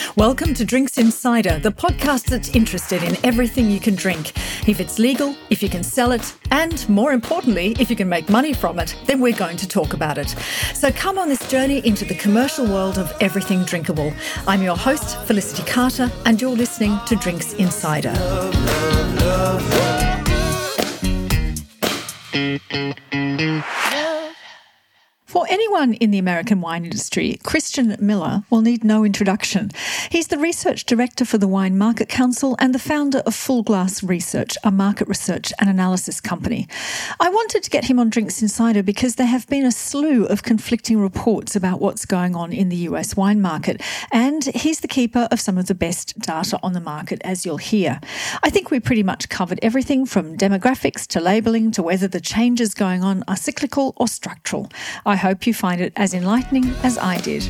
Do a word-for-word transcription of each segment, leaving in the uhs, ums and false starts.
Welcome to Drinks Insider, the podcast that's interested in everything you can drink. If it's legal, if you can sell it, and more importantly, if you can make money from it, then we're going to talk about it. So come on this journey into the commercial world of everything drinkable. I'm your host, Felicity Carter, and you're listening to Drinks Insider. Love, love, love, love. For anyone in the American wine industry, Christian Miller will need no introduction. He's the Research Director for the Wine Market Council and the founder of Full Glass Research, a market research and analysis company. I wanted to get him on Drinks Insider because there have been a slew of conflicting reports about what's going on in the U S wine market, and he's the keeper of some of the best data on the market, as you'll hear. I think we pretty much covered everything from demographics to labelling to whether the changes going on are cyclical or structural. I hope you find it as enlightening as I did.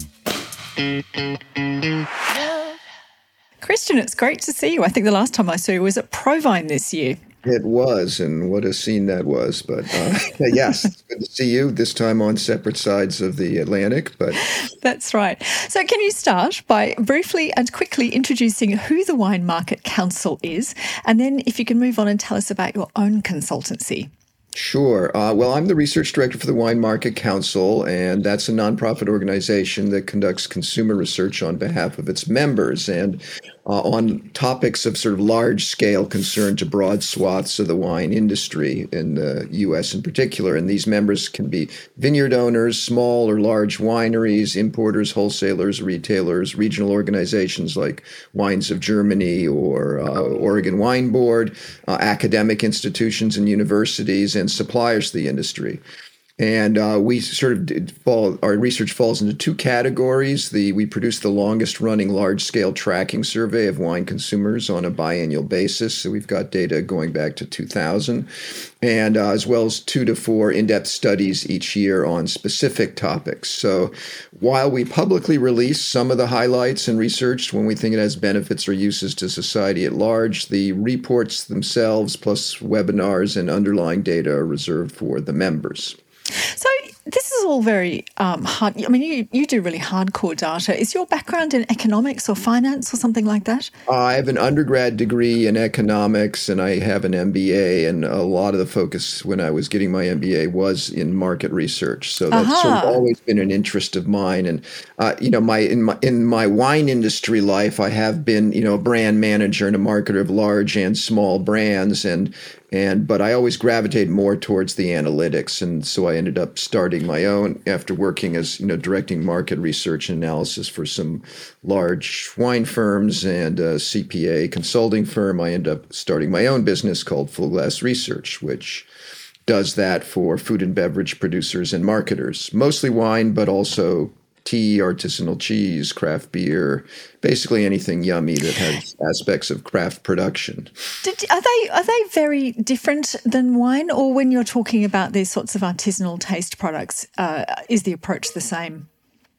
Christian, it's great to see you. I think the last time I saw you was at Provine this year. It was, and what a scene that was. But uh, yes, it's good to see you, this time on separate sides of the Atlantic. But that's right. So can you start by briefly and quickly introducing who the Wine Market Council is, and then if you can move on and tell us about your own consultancy. Sure. Uh, well, I'm the research director for the Wine Market Council, and that's a nonprofit organization that conducts consumer research on behalf of its members and uh, on topics of sort of large-scale concern to broad swaths of the wine industry in the U S in particular. And these members can be vineyard owners, small or large wineries, importers, wholesalers, retailers, regional organizations like Wines of Germany or uh, Oregon Wine Board, uh, academic institutions and universities, and suppliers to the industry. And uh, we sort of did fall, our research falls into two categories. The we produce the longest running large scale tracking survey of wine consumers on a biannual basis. So we've got data going back to two thousand, and uh, as well as two to four in-depth studies each year on specific topics. So while we publicly release some of the highlights and research when we think it has benefits or uses to society at large, the reports themselves plus webinars and underlying data are reserved for the members. So this is all very um, hard. I mean, you, you do really hardcore data. Is your background in economics or finance or something like that? I have an undergrad degree in economics and I have an M B A, and a lot of the focus when I was getting my M B A was in market research. So that's uh-huh. sort of always been an interest of mine. And, uh, you know, my in, my in my wine industry life, I have been, you know, a brand manager and a marketer of large and small brands. And And but I always gravitate more towards the analytics, and so I ended up starting my own after working as you know directing market research and analysis for some large wine firms and a C P A consulting firm. I ended up starting my own business called Full Glass Research, which does that for food and beverage producers and marketers, mostly wine, but also tea, artisanal cheese, craft beer, basically anything yummy that has aspects of craft production. Did, are they are they very different than wine, or when you're talking about these sorts of artisanal taste products, uh, is the approach the same?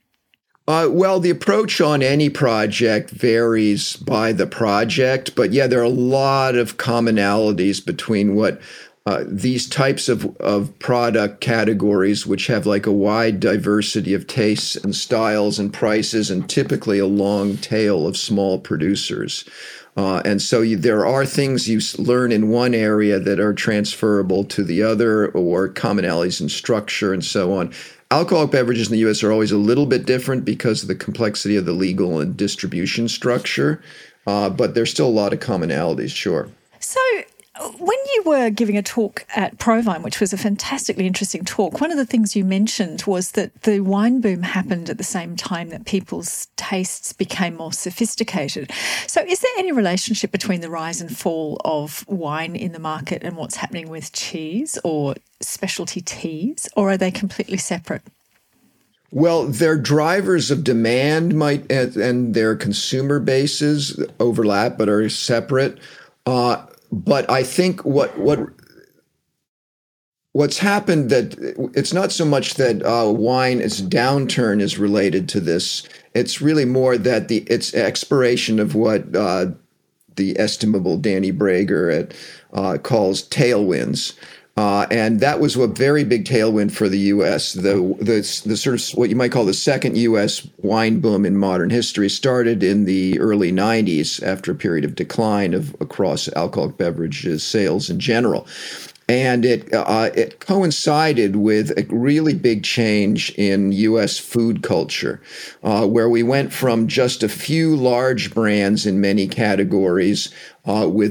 Uh, well, the approach on any project varies by the project, but yeah, there are a lot of commonalities between what Uh, these types of, of product categories, which have like a wide diversity of tastes and styles and prices, and typically a long tail of small producers. Uh, and so you, there are things you learn in one area that are transferable to the other, or commonalities in structure and so on. Alcoholic beverages in the U S are always a little bit different because of the complexity of the legal and distribution structure, uh, but there's still a lot of commonalities, sure. So when you were giving a talk at Provine, which was a fantastically interesting talk, one of the things you mentioned was that the wine boom happened at the same time that people's tastes became more sophisticated. So is there any relationship between the rise and fall of wine in the market and what's happening with cheese or specialty teas, or are they completely separate? Well, their drivers of demand might and their consumer bases overlap but are separate. Uh, But I think what what what's happened that it's not so much that uh, wine its downturn is related to this. It's really more that the its expiration of what uh, the estimable Danny Brager at, uh, calls tailwinds. Uh, and that was a very big tailwind for the U S. The, the the sort of what you might call the second U S wine boom in modern history started in the early nineties after a period of decline of across alcoholic beverages sales in general. And it uh, it coincided with a really big change in U S food culture, uh, where we went from just a few large brands in many categories uh, with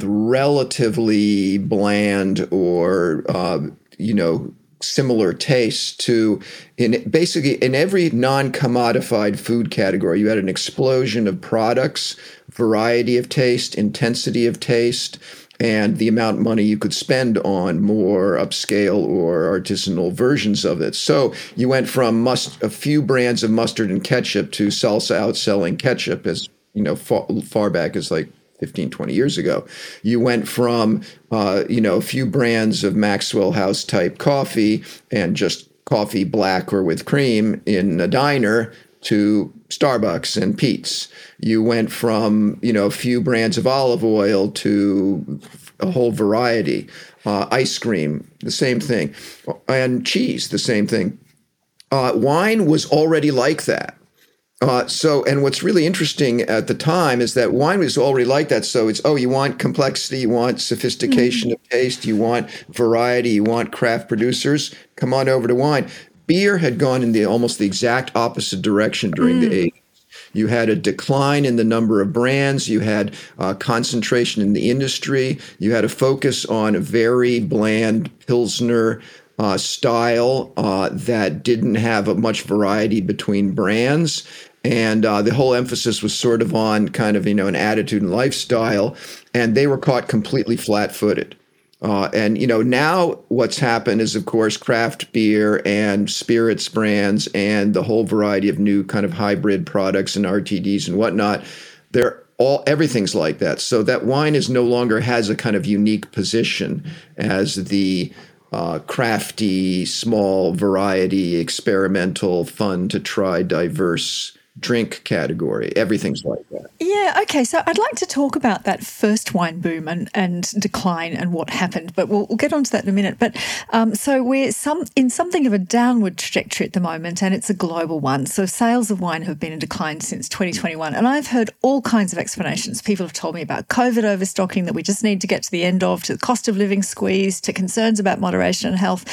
relatively bland or uh, you know similar tastes to in basically in every non-commodified food category, you had an explosion of products, variety of taste, intensity of taste, and the amount of money you could spend on more upscale or artisanal versions of it. So you went from must, a few brands of mustard and ketchup to salsa outselling ketchup as, you know, far, far back as like fifteen, twenty years ago. You went from, uh, you know, a few brands of Maxwell House type coffee and just coffee black or with cream in a diner to Starbucks and Peet's. You went from, you know, a few brands of olive oil to a whole variety. Uh, ice cream, the same thing. And cheese, the same thing. Uh, wine was already like that. Uh, so, and what's really interesting at the time is that wine was already like that. So it's, oh, you want complexity, you want sophistication mm-hmm. of taste, you want variety, you want craft producers, come on over to wine. Beer had gone in the almost the exact opposite direction during mm. the eighties. You had a decline in the number of brands. You had uh, concentration in the industry. You had a focus on a very bland Pilsner uh, style uh, that didn't have a much variety between brands. And uh, the whole emphasis was sort of on kind of, you know, an attitude and lifestyle. And they were caught completely flat-footed. Uh, and, you know, now what's happened is, of course, craft beer and spirits brands and the whole variety of new kind of hybrid products and R T Ds and whatnot, they're all, everything's like that. So that wine is no longer has a kind of unique position as the uh, crafty, small variety, experimental, fun to try, diverse drink category. Everything's like that. Yeah, okay. So I'd like to talk about that first wine boom and, and decline and what happened, but we'll, we'll get onto that in a minute. But um, so we're some in something of a downward trajectory at the moment, and it's a global one. So sales of wine have been in decline since twenty twenty-one, and I've heard all kinds of explanations. People have told me about COVID overstocking that we just need to get to the end of, to the cost of living squeeze, to concerns about moderation and health.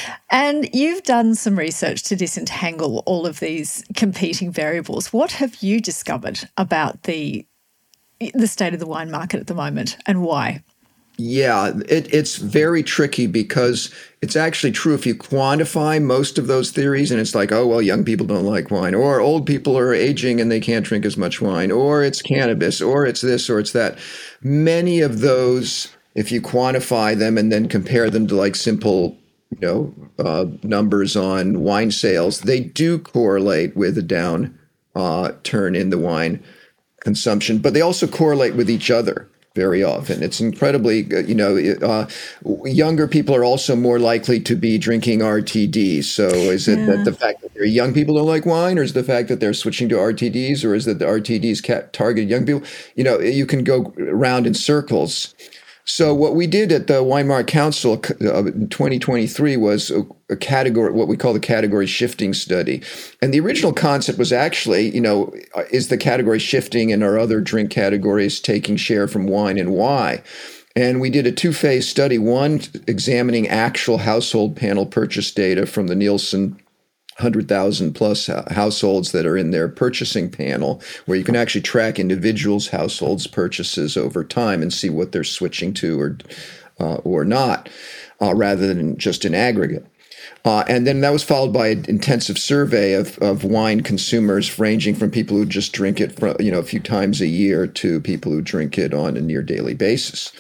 And you've done some research to disentangle all of these competing variables. What have you discovered about the the state of the wine market at the moment, and why? Yeah, it, it's very tricky because it's actually true if you quantify most of those theories, and it's like, oh, well, young people don't like wine, or old people are aging and they can't drink as much wine, or it's cannabis, or it's this, or it's that. Many of those, if you quantify them and then compare them to like simple you know, uh, numbers on wine sales, they do correlate with a down uh, turn in the wine consumption, but they also correlate with each other very often. It's incredibly, you know, uh, younger people are also more likely to be drinking R T Ds. So is it yeah. that the fact that they're young people don't like wine, or is the fact that they're switching to R T Ds, or is that the R T Ds target young people? You know, you can go around in circles. So what we did at the Wine Market Council in twenty twenty-three was a, a category, what we call the category shifting study. And the original concept was actually, you know, is the category shifting and are other drink categories taking share from wine, and why? And we did a two-phase study, one examining actual household panel purchase data from the Nielsen one hundred thousand plus households that are in their purchasing panel, where you can actually track individuals' households' purchases over time and see what they're switching to or uh, or not, uh, rather than just in aggregate. Uh, and then that was followed by an intensive survey of, of wine consumers, ranging from people who just drink it for, you know, a few times a year to people who drink it on a near daily basis.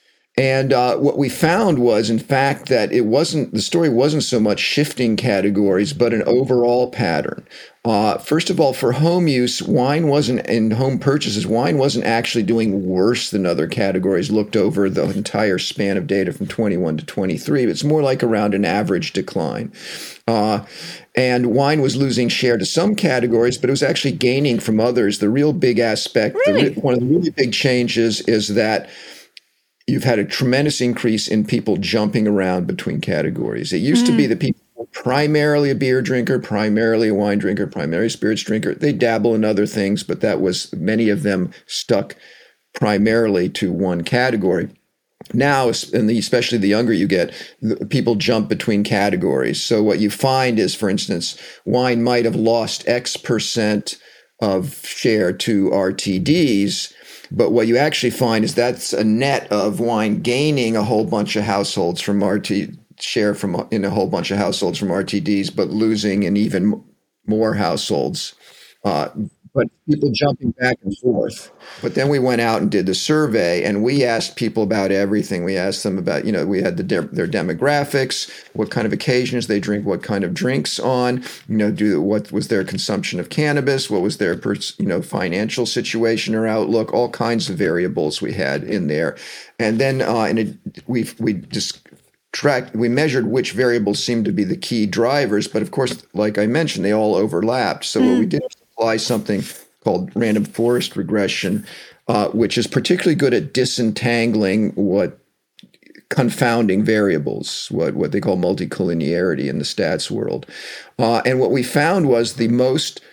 And uh, what we found was, in fact, that it wasn't, the story wasn't so much shifting categories, but an overall pattern. Uh, first of all, for home use, wine wasn't, in home purchases, wine wasn't actually doing worse than other categories looked over the entire span of data from twenty-one to twenty-three. It's more like around an average decline. Uh, and wine was losing share to some categories, but it was actually gaining from others. The real big aspect, Really? the, one of the really big changes is that you've had a tremendous increase in people jumping around between categories. It used mm. to be that people were primarily a beer drinker, primarily a wine drinker, primarily a spirits drinker. They dabble in other things, but that was, many of them stuck primarily to one category. Now, and especially the younger you get, people jump between categories. So what you find is, for instance, wine might have lost X percent of share to R T Ds, but what you actually find is that's a net of wine gaining a whole bunch of households from R T share from in a whole bunch of households from R T Ds, but losing in even more households. Uh, but people jumping back and forth. But then we went out and did the survey, and we asked people about everything. We asked them about, you know, we had the de- their demographics, what kind of occasions they drink, what kind of drinks on, you know, do what was their consumption of cannabis, what was their, pers- you know, financial situation or outlook, all kinds of variables we had in there. And then uh, and it, we we just tracked, we measured which variables seemed to be the key drivers. But of course, like I mentioned, they all overlapped. So mm. what we did was apply something called random forest regression, uh, which is particularly good at disentangling what confounding variables, what, what they call multicollinearity in the stats world. Uh, and what we found was the most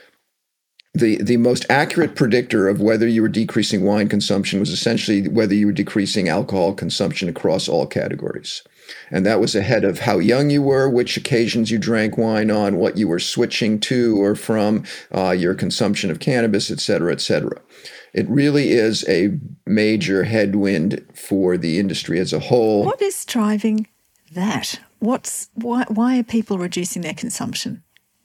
the the most accurate predictor of whether you were decreasing wine consumption was essentially whether you were decreasing alcohol consumption across all categories. And that was ahead of how young you were, which occasions you drank wine on, what you were switching to or from, uh, your consumption of cannabis, et cetera, et cetera. It really is a major headwind for the industry as a whole. What is driving that? What's why? Why are people reducing their consumption?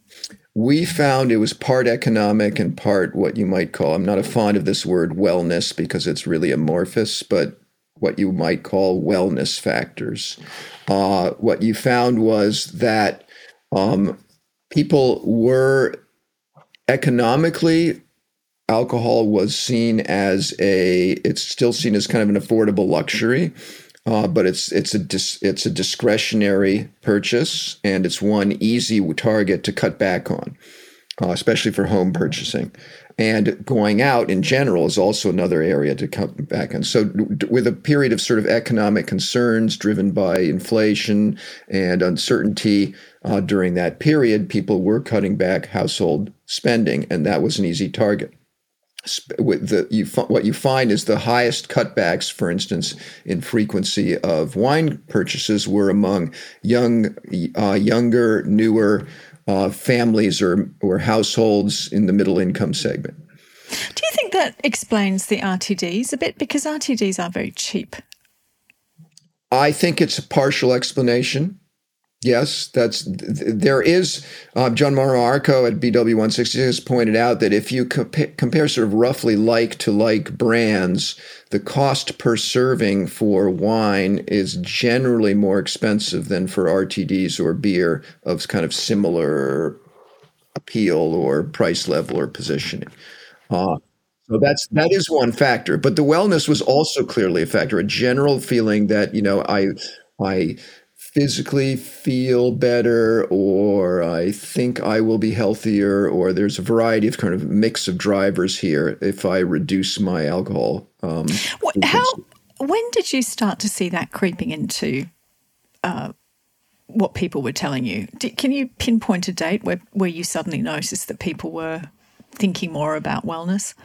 We found it was part economic and part what you might call, I'm not a fond of this word wellness because it's really amorphous, but what you might call wellness factors. Uh, what you found was that um, people were economically, alcohol was seen as a, it's still seen as kind of an affordable luxury. Uh, but it's it's a dis, it's a discretionary purchase, and it's one easy target to cut back on, uh, especially for home purchasing. And going out in general is also another area to cut back on. So with a period of sort of economic concerns driven by inflation and uncertainty uh, during that period, people were cutting back household spending, and that was an easy target. With the you what you find is the highest cutbacks, for instance, in frequency of wine purchases were among young, uh, younger, newer uh, families or or households in the middle income segment. Do you think that explains the R T Ds a bit? Because R T Ds are very cheap. I think it's a partial explanation. Yes, that's there is. Uh, John Morrow Arco at B W one sixty-six pointed out that if you compa- compare sort of roughly like to like brands, the cost per serving for wine is generally more expensive than for R T Ds or beer of kind of similar appeal or price level or positioning. Uh, so that's that is one factor, but the wellness was also clearly a factor. A general feeling that you know I I. physically feel better, or I think I will be healthier, or there's a variety of kind of mix of drivers here if I reduce my alcohol. Um, what, how? When did you start to see that creeping into uh, what people were telling you? Did, can you pinpoint a date where, where you suddenly noticed that people were thinking more about wellness?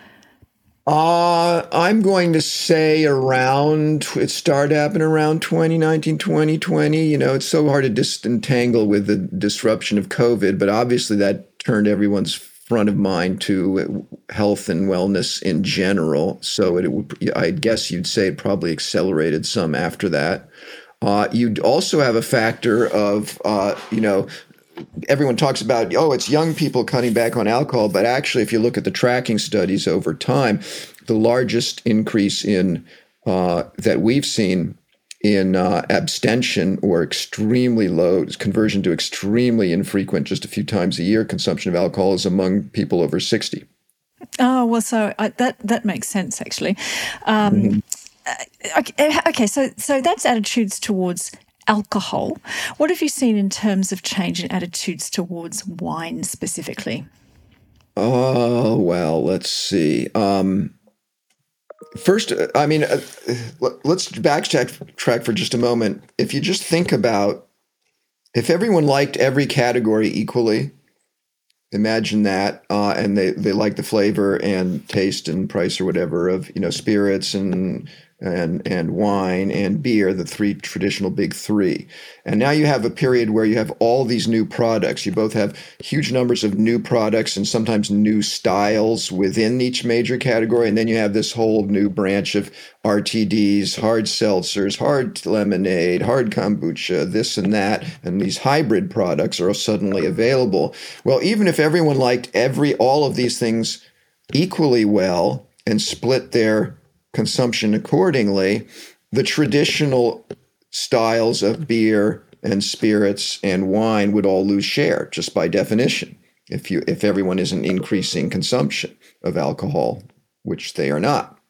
Uh, I'm going to say around, it started happening around twenty nineteen, twenty twenty. You know, it's so hard to disentangle with the disruption of COVID, but obviously that turned everyone's front of mind to health and wellness in general. So it would, I guess you'd say it probably accelerated some after that. Uh, you'd also have a factor of, uh, you know, everyone talks about, oh, it's young people cutting back on alcohol. But actually, if you look at the tracking studies over time, the largest increase in uh, that we've seen in uh, abstention or extremely low conversion to extremely infrequent, just a few times a year consumption of alcohol is among people over sixty. Oh, well, so I, that that makes sense, actually. Um, mm-hmm. okay, okay, so so that's attitudes towards alcohol. What have you seen in terms of change in attitudes towards wine specifically? Oh, well, let's see. Um, first, I mean, uh, let's backtrack track for just a moment. If you just think about if everyone liked every category equally, imagine that, uh, and they, they like the flavor and taste and price or whatever of, you know, spirits and and and wine and beer, the three traditional big three. And now you have a period where you have all these new products. You both have huge numbers of new products and sometimes new styles within each major category. And then you have this whole new branch of R T Ds, hard seltzers, hard lemonade, hard kombucha, this and that. And these hybrid products are suddenly available. Well, even if everyone liked every all of these things equally well and split their consumption accordingly, the traditional styles of beer and spirits and wine would all lose share just by definition if you if everyone isn't increasing consumption of alcohol, which they are not.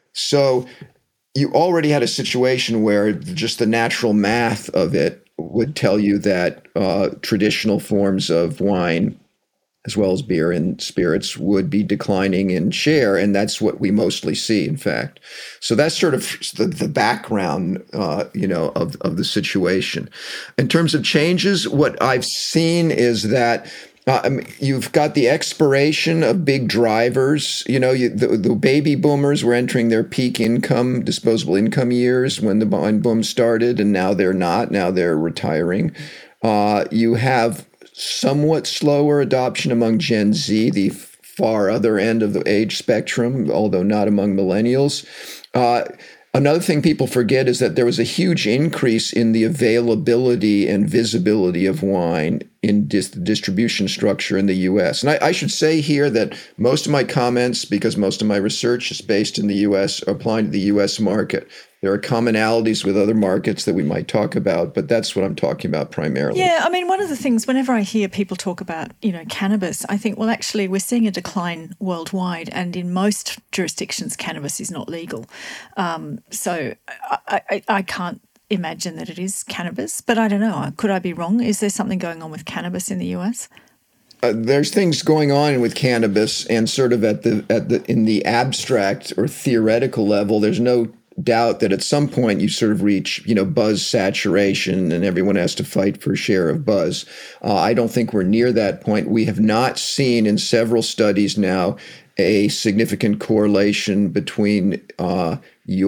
So you already had a situation where just the natural math of it would tell you that uh, traditional forms of wine as well as beer and spirits would be declining in share. And that's what we mostly see, in fact. So that's sort of the, the background, uh, you know, of, of the situation. In terms of changes, what I've seen is that uh, I mean, you've got the expiration of big drivers. You know, you, the, the baby boomers were entering their peak income, disposable income years when the wine boom started, and now they're not. Now they're retiring. Uh, you have somewhat slower adoption among Gen Z, the far other end of the age spectrum, although not among millennials. Uh, another thing people forget is that there was a huge increase in the availability and visibility of wine in dis- the distribution structure in the U S. And I, I should say here that most of my comments, because most of my research is based in the U S, are applying to the U S market. There are commonalities with other markets that we might talk about, but that's what I'm talking about primarily. Yeah, I mean, one of the things, whenever I hear people talk about, you know, cannabis, I think, well, actually, we're seeing a decline worldwide, and in most jurisdictions, cannabis is not legal. Um, so I, I, I can't imagine that it is cannabis, but I don't know. Could I be wrong? Is there something going on with cannabis in the U S? Uh, there's things going on with cannabis, and sort of at the at the in the abstract or theoretical level, there's no doubt that at some point you sort of reach, you know, buzz saturation and everyone has to fight for a share of buzz. Uh, I don't think we're near that point. We have not seen in several studies now a significant correlation between uh,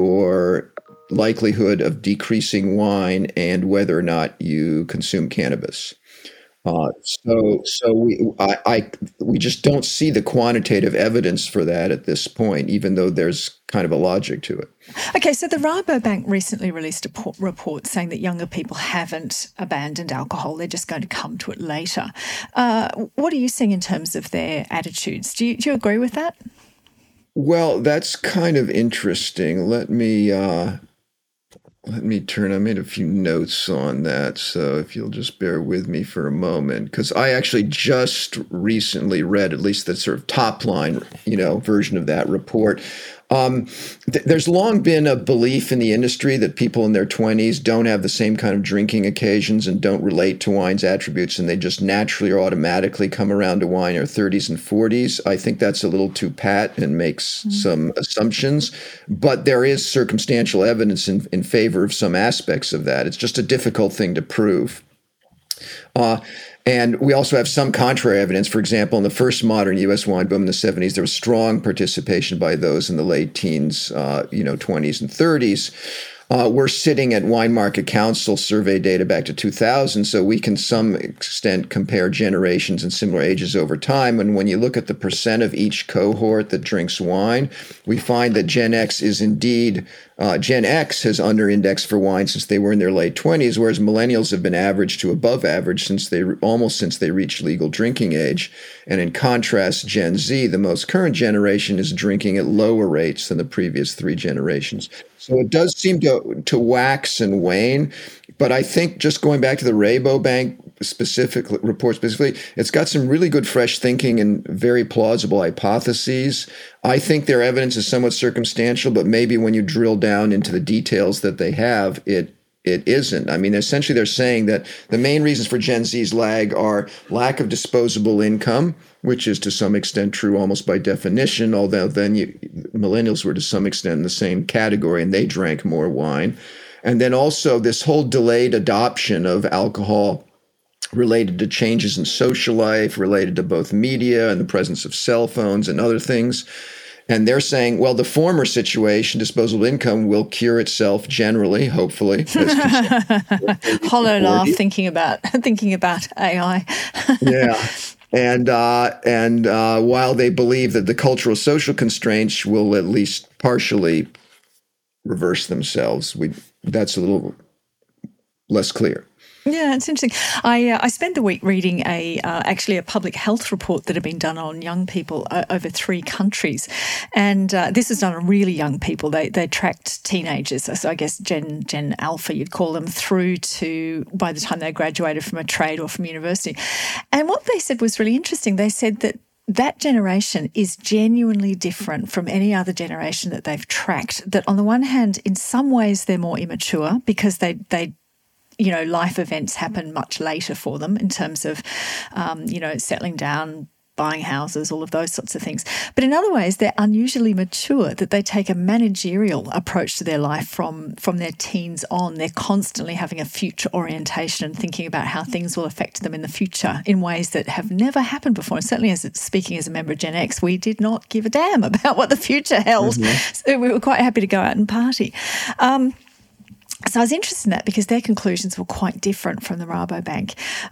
your likelihood of decreasing wine and whether or not you consume cannabis. Uh, so, so we, I, I, we just don't see the quantitative evidence for that at this point, even though there's kind of a logic to it. Okay, so the Rabobank recently released a po- report saying that younger people haven't abandoned alcohol; they're just going to come to it later. Uh, what are you seeing in terms of their attitudes? Do you, do you agree with that? Well, that's kind of interesting. Let me. Uh, Let me turn, I made a few notes on that, so if you'll just bear with me for a moment, because I actually just recently read at least the sort of top line, you know, version of that report. Um, th- there's long been a belief in the industry that people in their twenties don't have the same kind of drinking occasions and don't relate to wine's attributes, and they just naturally or automatically come around to wine in their thirties and forties. I think that's a little too pat and makes mm-hmm. some assumptions, but there is circumstantial evidence in, in favor of some aspects of that. It's just a difficult thing to prove. Uh, And we also have some contrary evidence. For example, in the first modern U S wine boom in the seventies, there was strong participation by those in the late teens, uh, you know, twenties and thirties. Uh, we're sitting at Wine Market Council survey data back to two thousand, so we can some extent compare generations and similar ages over time. And when you look at the percent of each cohort that drinks wine, we find that Gen X is indeed, uh, Gen X has under-indexed for wine since they were in their late twenties, whereas millennials have been average to above average since they almost since they reached legal drinking age. And in contrast, Gen Z, the most current generation, is drinking at lower rates than the previous three generations. So it does seem to to wax and wane, but I think just going back to the Rabobank specific report specifically, it's got some really good fresh thinking and very plausible hypotheses. I think their evidence is somewhat circumstantial, but maybe when you drill down into the details that they have, it it isn't. I mean, essentially they're saying that the main reasons for Gen Z's lag are lack of disposable income, which is to some extent true almost by definition, although then you, millennials were to some extent in the same category and they drank more wine. And then also this whole delayed adoption of alcohol related to changes in social life, related to both media and the presence of cell phones and other things. And they're saying, well, the former situation, disposable income, will cure itself generally, hopefully. Hollow laugh thinking about thinking about A I. Yeah. And uh, and uh, while they believe that the cultural social constraints will at least partially reverse themselves, we that's a little less clear. Yeah, it's interesting. I uh, I spent the week reading a uh, actually a public health report that had been done on young people uh, over three countries, and uh, this was done on really young people. They they tracked teenagers, so I guess Gen Gen Alpha you'd call them, through to by the time they graduated from a trade or from university. And what they said was really interesting. They said that that generation is genuinely different from any other generation that they've tracked. That on the one hand, in some ways they're more immature because they they you know, life events happen much later for them in terms of, um, you know, settling down, buying houses, all of those sorts of things. But in other ways, they're unusually mature, that they take a managerial approach to their life from, from their teens on. They're constantly having a future orientation and thinking about how things will affect them in the future in ways that have never happened before. And certainly, as speaking as a member of Gen X, we did not give a damn about what the future held. Mm-hmm. So we were quite happy to go out and party. Um, So I was interested in that because their conclusions were quite different from the Rabobank.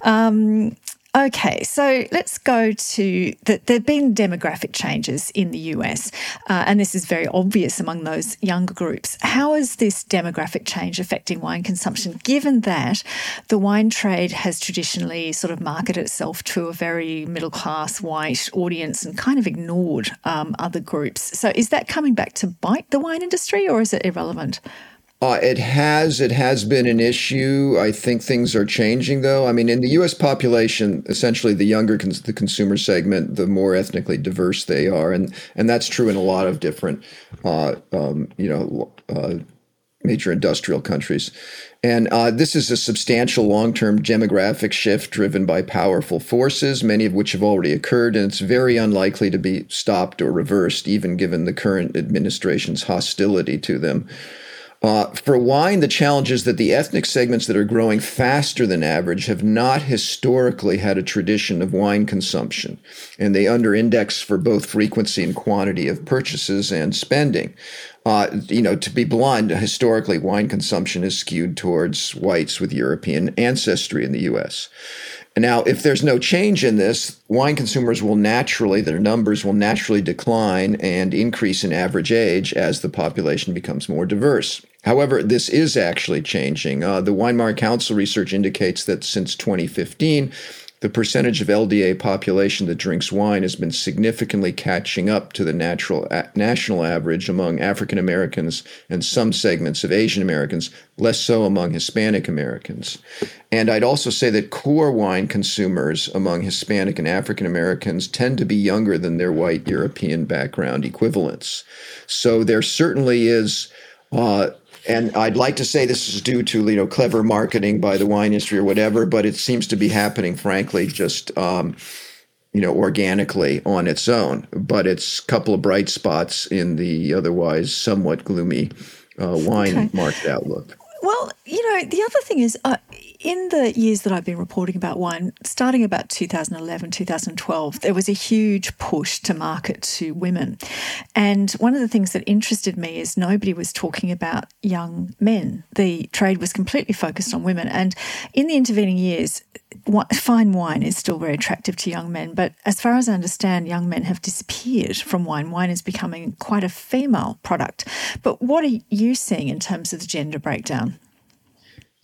Um, okay, so let's go to the, there have been demographic changes in the U S, uh, and this is very obvious among those younger groups. How is this demographic change affecting wine consumption, given that the wine trade has traditionally sort of marketed itself to a very middle-class white audience and kind of ignored um, other groups? So is that coming back to bite the wine industry, or is it irrelevant? Uh, it has. It has been an issue. I think things are changing, though. I mean, in the U S population, essentially the younger cons- the consumer segment, the more ethnically diverse they are. And and that's true in a lot of different, uh, um, you know, uh, major industrial countries. And uh, this is a substantial long-term demographic shift driven by powerful forces, many of which have already occurred, and it's very unlikely to be stopped or reversed, even given the current administration's hostility to them. Uh, for wine, the challenge is that the ethnic segments that are growing faster than average have not historically had a tradition of wine consumption, and they under-index for both frequency and quantity of purchases and spending. Uh, you know, to be blunt, historically, wine consumption is skewed towards whites with European ancestry in the U S. Now, if there's no change in this, wine consumers will naturally, their numbers will naturally decline and increase in average age as the population becomes more diverse. However, this is actually changing. Uh, the Wine Market Council research indicates that since twenty fifteen, the percentage of L D A population that drinks wine has been significantly catching up to the natural a- national average among African Americans and some segments of Asian Americans, less so among Hispanic Americans. And I'd also say that core wine consumers among Hispanic and African Americans tend to be younger than their white European background equivalents. So there certainly is uh, And I'd like to say this is due to, you know, clever marketing by the wine industry or whatever, but it seems to be happening, frankly, just, um, you know, organically on its own. But it's a couple of bright spots in the otherwise somewhat gloomy uh, wine okay. market outlook. Well, you know, the other thing is, uh, in the years that I've been reporting about wine, starting about two thousand eleven, two thousand twelve, there was a huge push to market to women. And one of the things that interested me is nobody was talking about young men. The trade was completely focused on women. And in the intervening years, fine wine is still very attractive to young men. But as far as I understand, young men have disappeared from wine. Wine is becoming quite a female product. But what are you seeing in terms of the gender breakdown?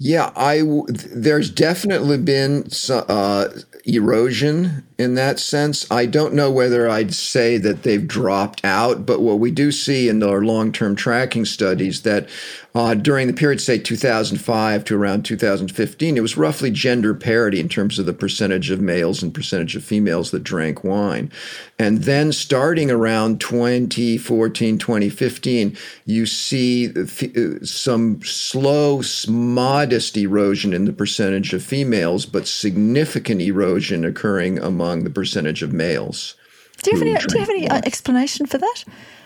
Yeah, I w- there's definitely been so- uh, erosion in that sense. I don't know whether I'd say that they've dropped out, but what we do see in our long-term tracking studies that uh, during the period, say two thousand five to around two thousand fifteen, it was roughly gender parity in terms of the percentage of males and percentage of females that drank wine. And then starting around twenty fourteen, twenty fifteen, you see some slow, modest erosion in the percentage of females, but significant erosion occurring among the percentage of males. Do you have any, do you have any uh, explanation for that?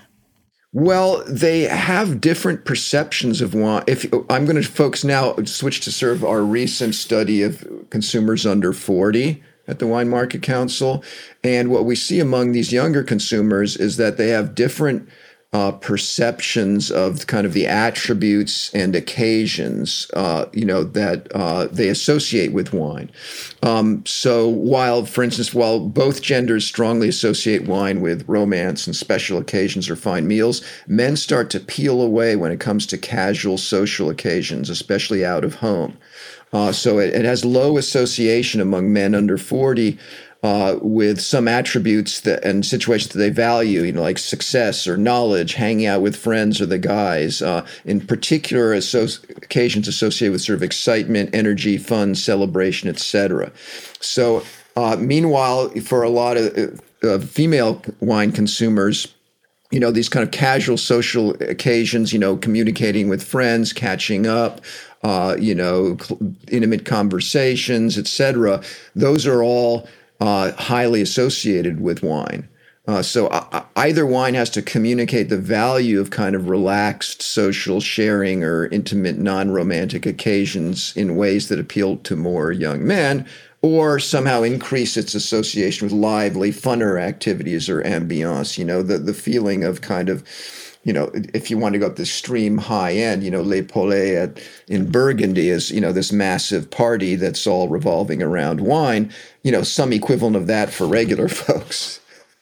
Well, they have different perceptions of wine. If I'm going to focus now, switch to sort of our recent study of consumers under forty at the Wine Market Council. And what we see among these younger consumers is that they have different uh, perceptions of kind of the attributes and occasions, uh, you know, that uh, they associate with wine. Um, so while, for instance, while both genders strongly associate wine with romance and special occasions or fine meals, men start to peel away when it comes to casual social occasions, especially out of home. Uh, so it, it has low association among men under forty uh, with some attributes that and situations that they value, you know, like success or knowledge, hanging out with friends or the guys, uh, in particular associ- occasions associated with sort of excitement, energy, fun, celebration, et cetera. So uh, meanwhile, for a lot of uh, female wine consumers, you know, these kind of casual social occasions, you know, communicating with friends, catching up, uh, you know, cl- intimate conversations, et cetera. Those are all uh, highly associated with wine. Uh, so uh, either wine has to communicate the value of kind of relaxed social sharing or intimate non-romantic occasions in ways that appeal to more young men, or somehow increase its association with lively, funner activities or ambiance, you know, the, the feeling of kind of, you know, if you want to go up the extreme high end, you know, Les Paulets at, in Burgundy is, you know, this massive party that's all revolving around wine, you know, some equivalent of that for regular folks.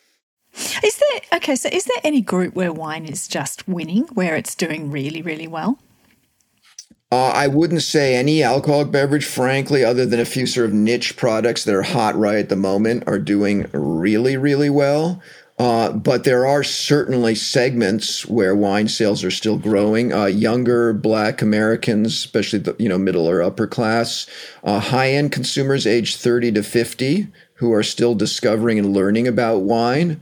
Is there, okay, so is there any group where wine is just winning, where it's doing really, really well? Uh, I wouldn't say any alcoholic beverage, frankly, other than a few sort of niche products that are hot right at the moment, are doing really, really well. Uh, but there are certainly segments where wine sales are still growing. Uh, younger Black Americans, especially the you know middle or upper class, uh, high-end consumers aged thirty to fifty who are still discovering and learning about wine.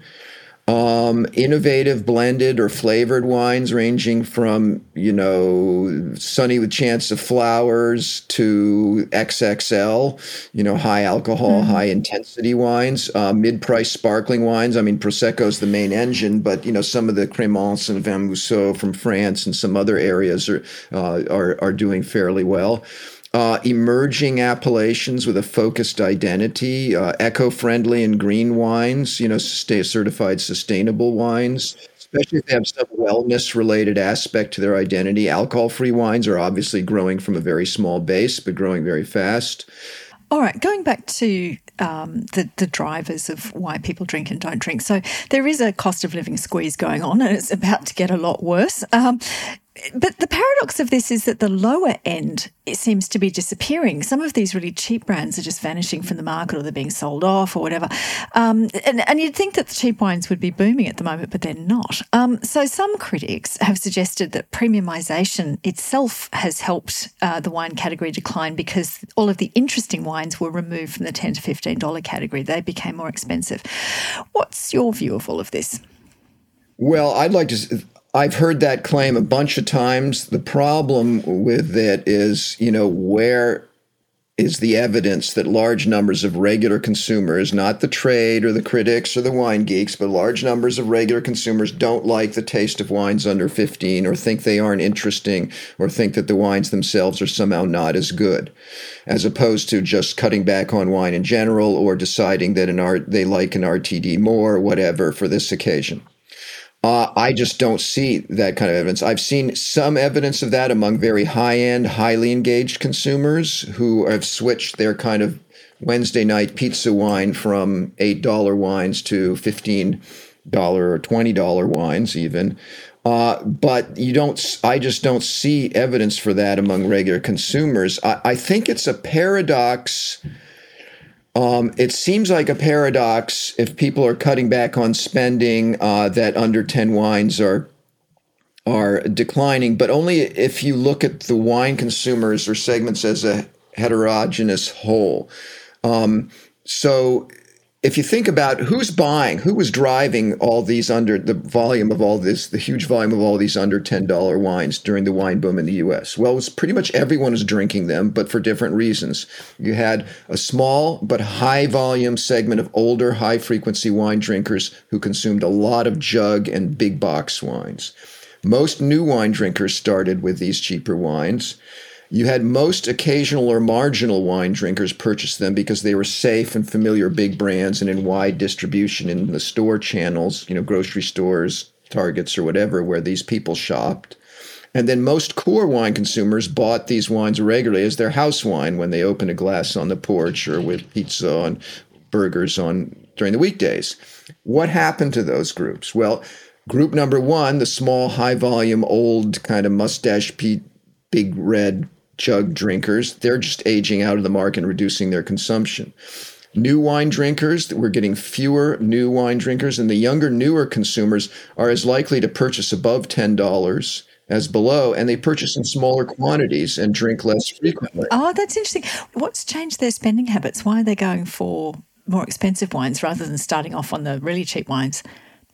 Um, innovative blended or flavored wines ranging from, you know, Sunny with Chance of Flowers to X X L, you know, high alcohol, mm. high intensity wines, uh, mid-price sparkling wines. I mean, Prosecco is the main engine, but, you know, some of the Crémence and Vin Mousseau from France and some other areas are, uh, are, are doing fairly well. Uh, emerging appellations with a focused identity, uh, eco-friendly and green wines, you know, stay certified sustainable wines, especially if they have some wellness-related aspect to their identity. Alcohol-free wines are obviously growing from a very small base, but growing very fast. All right, going back to um, the, the drivers of why people drink and don't drink. So there is a cost of living squeeze going on, and it's about to get a lot worse. Um, But the paradox of this is that the lower end, it seems to be disappearing. Some of these really cheap brands are just vanishing from the market, or they're being sold off or whatever. Um, and, and you'd think that the cheap wines would be booming at the moment, but they're not. Um, so some critics have suggested that premiumization itself has helped uh, the wine category decline because all of the interesting wines were removed from the ten to fifteen dollars category. They became more expensive. What's your view of all of this? Well, I'd like to... I've heard that claim a bunch of times. The problem with it is, you know, where is the evidence that large numbers of regular consumers, not the trade or the critics or the wine geeks, but large numbers of regular consumers don't like the taste of wines under fifteen, or think they aren't interesting, or think that the wines themselves are somehow not as good, as opposed to just cutting back on wine in general, or deciding that an art they like an R T D more, or whatever, for this occasion. Uh, I just don't see that kind of evidence. I've seen some evidence of that among very high-end, highly engaged consumers who have switched their kind of Wednesday night pizza wine from eight dollars wines to fifteen dollar or twenty dollar wines even. Uh, but you don't, I just don't see evidence for that among regular consumers. I, I think it's a paradox. Um, it seems like a paradox if people are cutting back on spending, uh, that under ten wines are are declining, but only if you look at the wine consumers or segments as a heterogeneous whole. Um, so if you think about who's buying, who was driving all these under the volume of all this, the huge volume of all these under ten dollar wines during the wine boom in the U S? Well, it was pretty much everyone was drinking them, but for different reasons. You had a small but high volume segment of older, high frequency wine drinkers who consumed a lot of jug and big box wines. Most new wine drinkers started with these cheaper wines. You had most occasional or marginal wine drinkers purchase them because they were safe and familiar big brands and in wide distribution in the store channels, you know, grocery stores, Targets, or whatever, where these people shopped. And then most core wine consumers bought these wines regularly as their house wine when they opened a glass on the porch or with pizza and burgers on during the weekdays. What happened to those groups? Well, group number one, the small, high volume, old kind of mustache Pete, big red jug drinkers, they're just aging out of the market and reducing their consumption. New wine drinkers, we're getting fewer new wine drinkers, and the younger, newer consumers are as likely to purchase above ten dollars as below, and they purchase in smaller quantities and drink less frequently. Oh, that's interesting. What's changed their spending habits? Why are they going for more expensive wines rather than starting off on the really cheap wines?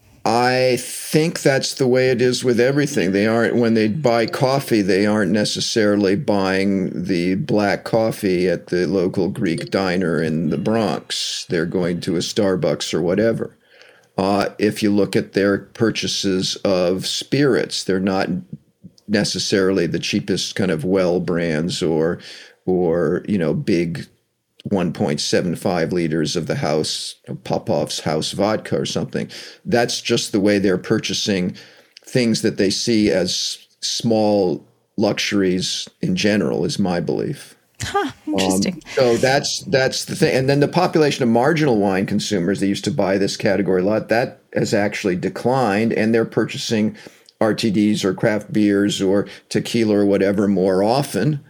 I think that's the way it is with everything. They aren't, when they buy coffee, they aren't necessarily buying the black coffee at the local Greek diner in the Bronx. They're going to a Starbucks or whatever. Uh, if you look at their purchases of spirits, they're not necessarily the cheapest kind of well brands or, or, you know, big one point seven five liters of the house, Popov's house vodka or something. That's just the way they're purchasing things that they see as small luxuries in general, is my belief. Huh, interesting. Um, so that's that's the thing. And then the population of marginal wine consumers that used to buy this category a lot, that has actually declined, and they're purchasing R T Ds or craft beers or tequila or whatever more often.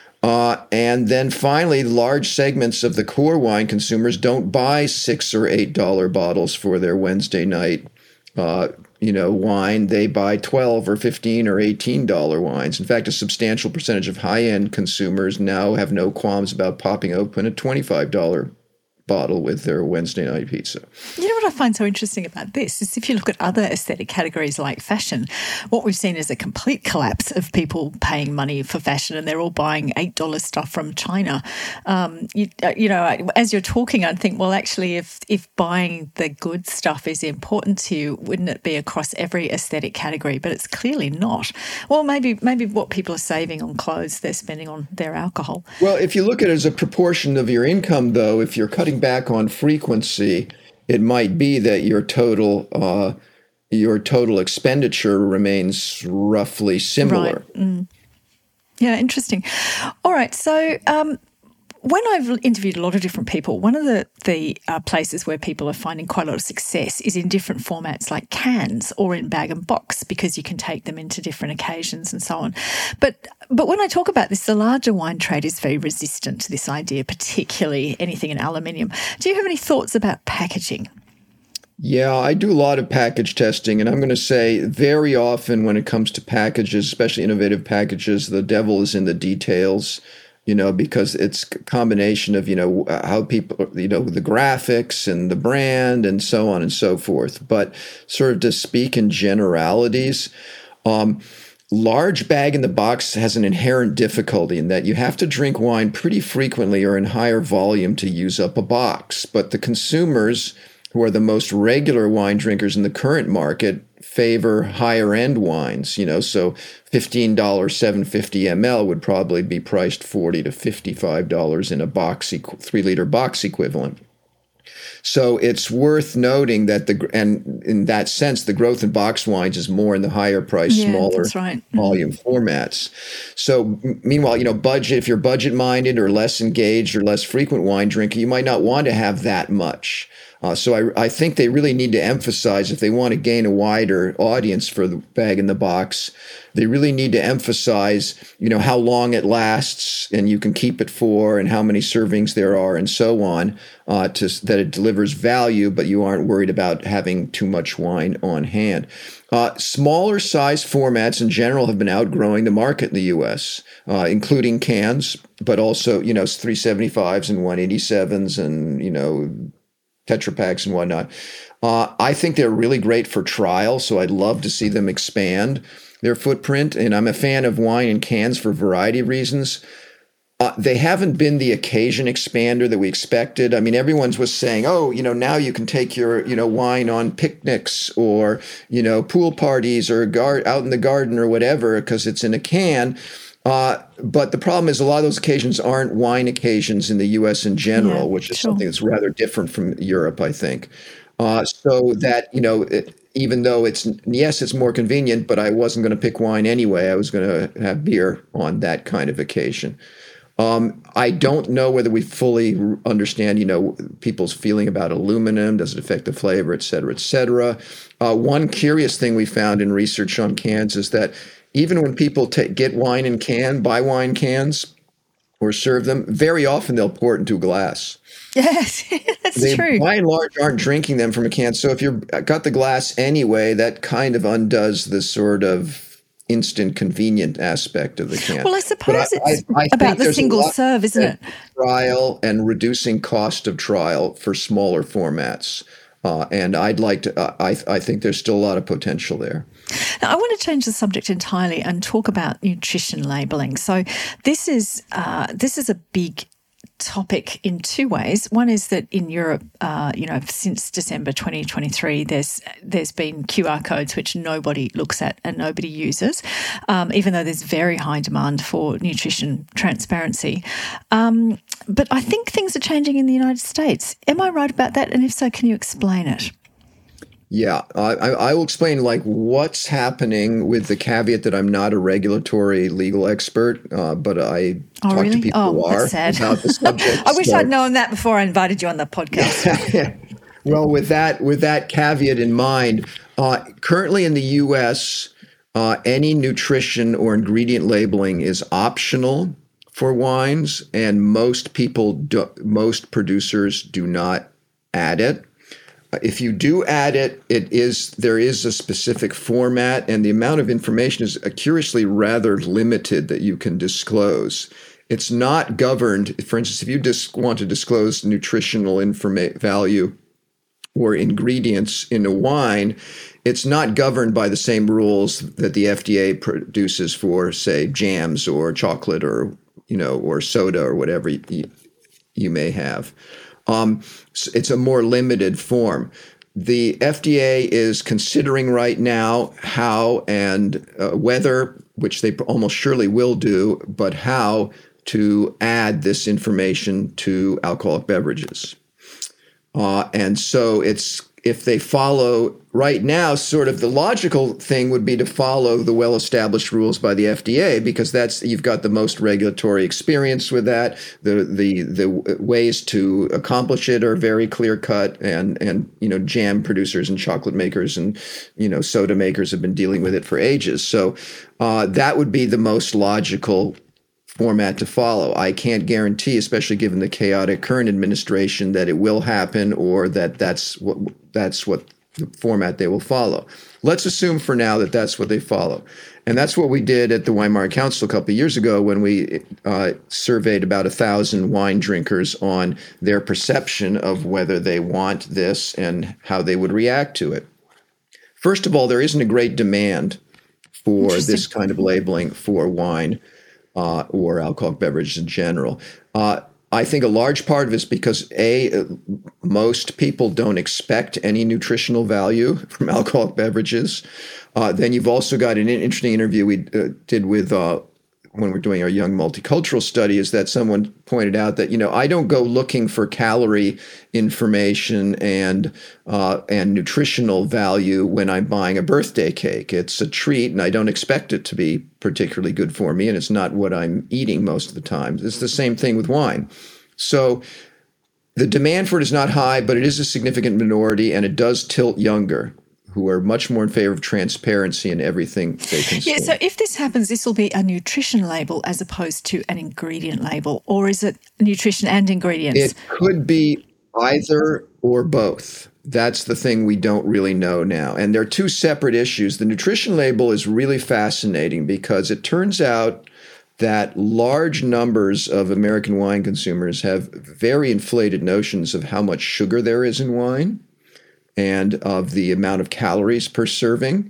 Uh, and then finally, large segments of the core wine consumers don't buy six or eight dollar bottles for their Wednesday night, uh, you know, wine. They buy twelve or fifteen or eighteen dollar wines. In fact, a substantial percentage of high end consumers now have no qualms about popping open a twenty-five dollar bottle with their Wednesday night pizza. You know what I find so interesting about this is if you look at other aesthetic categories like fashion, what we've seen is a complete collapse of people paying money for fashion, and they're all buying eight dollar stuff from China. Um, you, you know, as you're talking, I think, well, actually, if if buying the good stuff is important to you, wouldn't it be across every aesthetic category? But it's clearly not. Well, maybe maybe what people are saving on clothes, they're spending on their alcohol. Well, if you look at it as a proportion of your income, though, if you're cutting back on frequency, it might be that your total uh, your total expenditure remains roughly similar. Right. Mm. Yeah, interesting. All right, so um, when I've interviewed a lot of different people, one of the, the uh, places where people are finding quite a lot of success is in different formats like cans or in bag and box, because you can take them into different occasions and so on. But but when I talk about this, the larger wine trade is very resistant to this idea, particularly anything in aluminium. Do you have any thoughts about packaging? Yeah, I do a lot of package testing, and I'm going to say very often when it comes to packages, especially innovative packages, the devil is in the details. You know, because it's a combination of, you know, how people, you know, the graphics and the brand and so on and so forth. But sort of to speak in generalities, um, large bag in the box has an inherent difficulty in that you have to drink wine pretty frequently or in higher volume to use up a box. But the consumers, who are the most regular wine drinkers in the current market, favor higher end wines, you know, so fifteen dollars, seven hundred fifty milliliters would probably be priced forty to fifty-five dollars in a box, three liter box equivalent. So it's worth noting that the, and in that sense, the growth in box wines is more in the higher price, yeah, smaller that's right. volume formats. So meanwhile, you know, budget, if you're budget minded or less engaged or less frequent wine drinker, you might not want to have that much. Uh, so I, I think they really need to emphasize, if they want to gain a wider audience for the bag in the box, they really need to emphasize, you know, how long it lasts and you can keep it for, and how many servings there are, and so on, uh, to that it delivers value, but you aren't worried about having too much wine on hand. Uh, smaller size formats in general have been outgrowing the market in the U S, uh, including cans, but also, you know, three seventy-fives and one eighty-sevens and, you know, Tetra Paks and whatnot. Uh, I think they're really great for trial, so I'd love to see them expand their footprint. And I'm a fan of wine in cans for a variety of reasons. Uh, they haven't been the occasion expander that we expected. I mean, everyone was saying, oh, you know, now you can take your, you know, wine on picnics or, you know, pool parties or gar- out in the garden or whatever, because it's in a can. Uh, but the problem is a lot of those occasions aren't wine occasions in the U S in general, yeah, which is sure. something that's rather different from Europe, I think. Uh, so that, you know, it, even though it's, yes, it's more convenient, but I wasn't going to pick wine anyway. I was going to have beer on that kind of occasion. Um, I don't know whether we fully understand, you know, people's feeling about aluminum. Does it affect the flavor, et cetera, et cetera? Uh, one curious thing we found in research on cans is that even when people take, get wine in can, buy wine cans or serve them, very often they'll pour it into a glass. Yes, that's they, true. By and large, aren't drinking them from a can. So if you've got the glass anyway, that kind of undoes the sort of instant convenient aspect of the can. Well, I suppose I, it's I, I about the single serve, isn't it? Trial and reducing cost of trial for smaller formats. Uh, and I'd like to, uh, I, I think there's still a lot of potential there. Now, I want to change the subject entirely and talk about nutrition labelling. So this is uh, this is a big topic in two ways. One is that in Europe, uh, you know, since December twenty twenty-three, there's there's been Q R codes which nobody looks at and nobody uses, um, even though there's very high demand for nutrition transparency. Um, but I think things are changing in the United States. Am I right about that? And if so, can you explain it? Yeah, I, I will explain like what's happening with the caveat that I'm not a regulatory legal expert, uh, but I oh, talk really? to people oh, who are that's sad. about the subject. I wish so. I'd known that before I invited you on the podcast. Well, with that with that caveat in mind, uh, currently in the U S, uh, any nutrition or ingredient labeling is optional for wines, and most people, do, most producers do not add it. If you do add it, it is there is a specific format, and the amount of information is curiously rather limited that you can disclose. It's not governed. For instance, if you dis- want to disclose nutritional informa- value or ingredients in a wine, it's not governed by the same rules that the F D A produces for, say, jams or chocolate or you know or soda or whatever you, you may have. Um, it's a more limited form. The F D A is considering right now how and uh, whether, which they almost surely will do, but how to add this information to alcoholic beverages. Uh, and so it's if they follow right now, sort of the logical thing would be to follow the well-established rules by the F D A, because that's you've got the most regulatory experience with that. The the the ways to accomplish it are very clear-cut, and and you know jam producers and chocolate makers and you know soda makers have been dealing with it for ages. So uh, that would be the most logical format to follow. I can't guarantee, especially given the chaotic current administration, that it will happen or that that's what that's what the format they will follow. Let's assume for now that that's what they follow. And that's what we did at the Wine Market Council a couple of years ago when we uh, surveyed about a thousand wine drinkers on their perception of whether they want this and how they would react to it. First of all, there isn't a great demand for this kind of labeling for wine. Uh, or alcoholic beverages in general. Uh, I think a large part of it is because, A, most people don't expect any nutritional value from alcoholic beverages. Uh, then you've also got an interesting interview we uh, did with, uh, when we're doing our young multicultural study, is that someone pointed out that, you know, I don't go looking for calorie information and uh, and nutritional value when I'm buying a birthday cake. It's a treat, and I don't expect it to be particularly good for me, and it's not what I'm eating most of the time. It's the same thing with wine. So the demand for it is not high, but it is a significant minority, and it does tilt younger, who are much more in favor of transparency in everything they consume. Yeah, so if this happens, this will be a nutrition label as opposed to an ingredient label, or is it nutrition and ingredients? It could be either or both. That's the thing we don't really know now. And they're two separate issues. The nutrition label is really fascinating because it turns out that large numbers of American wine consumers have very inflated notions of how much sugar there is in wine and of the amount of calories per serving.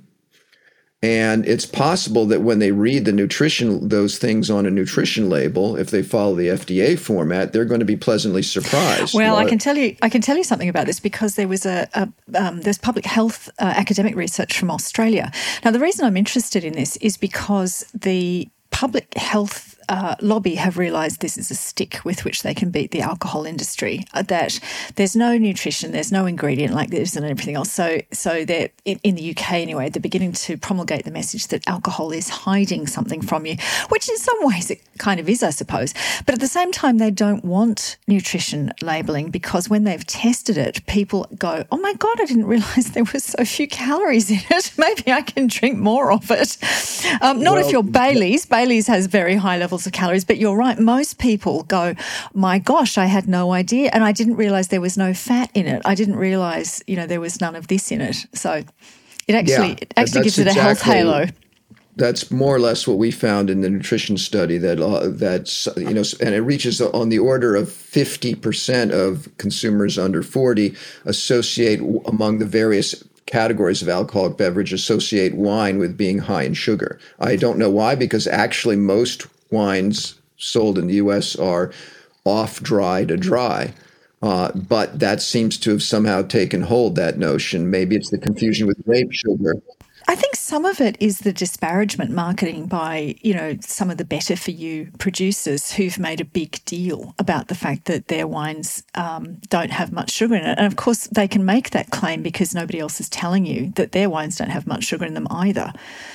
And it's possible that when they read the nutrition, those things on a nutrition label, if they follow the F D A format, they're going to be pleasantly surprised. Well, I can tell you, I can tell you something about this because there was a, a um, there's public health uh, academic research from Australia. Now, the reason I'm interested in this is because the public health uh, lobby have realised this is a stick with which they can beat the alcohol industry, uh, that there's no nutrition, there's no ingredient like this and everything else. So so they're, in, in the U K anyway, they're beginning to promulgate the message that alcohol is hiding something from you, which in some ways it kind of is, I suppose. But at the same time, they don't want nutrition labelling because when they've tested it, people go, oh my God, I didn't realise there was so few calories in it. Maybe I can drink more of it. Um, not well, if you're Bailey's. Bailey's has very high levels of calories, but you're right. Most people go, my gosh, I had no idea. And I didn't realise there was no fat in it. I didn't realise, you know, there was none of this in it. So it actually, yeah, it actually gives it a health halo. That's more or less what we found in the nutrition study, that uh, that's, you know, and it reaches on the order of fifty percent of consumers under forty associate among the various categories of alcoholic beverage, associate wine with being high in sugar. I don't know why, because actually most wines sold in the U S are off dry to dry. Uh, but that seems to have somehow taken hold, that notion. Maybe it's the confusion with grape sugar. I think some of it is the disparagement marketing by, you know, some of the better for you producers who've made a big deal about the fact that their wines um, don't have much sugar in it. And of course, they can make that claim because nobody else is telling you that their wines don't have much sugar in them either.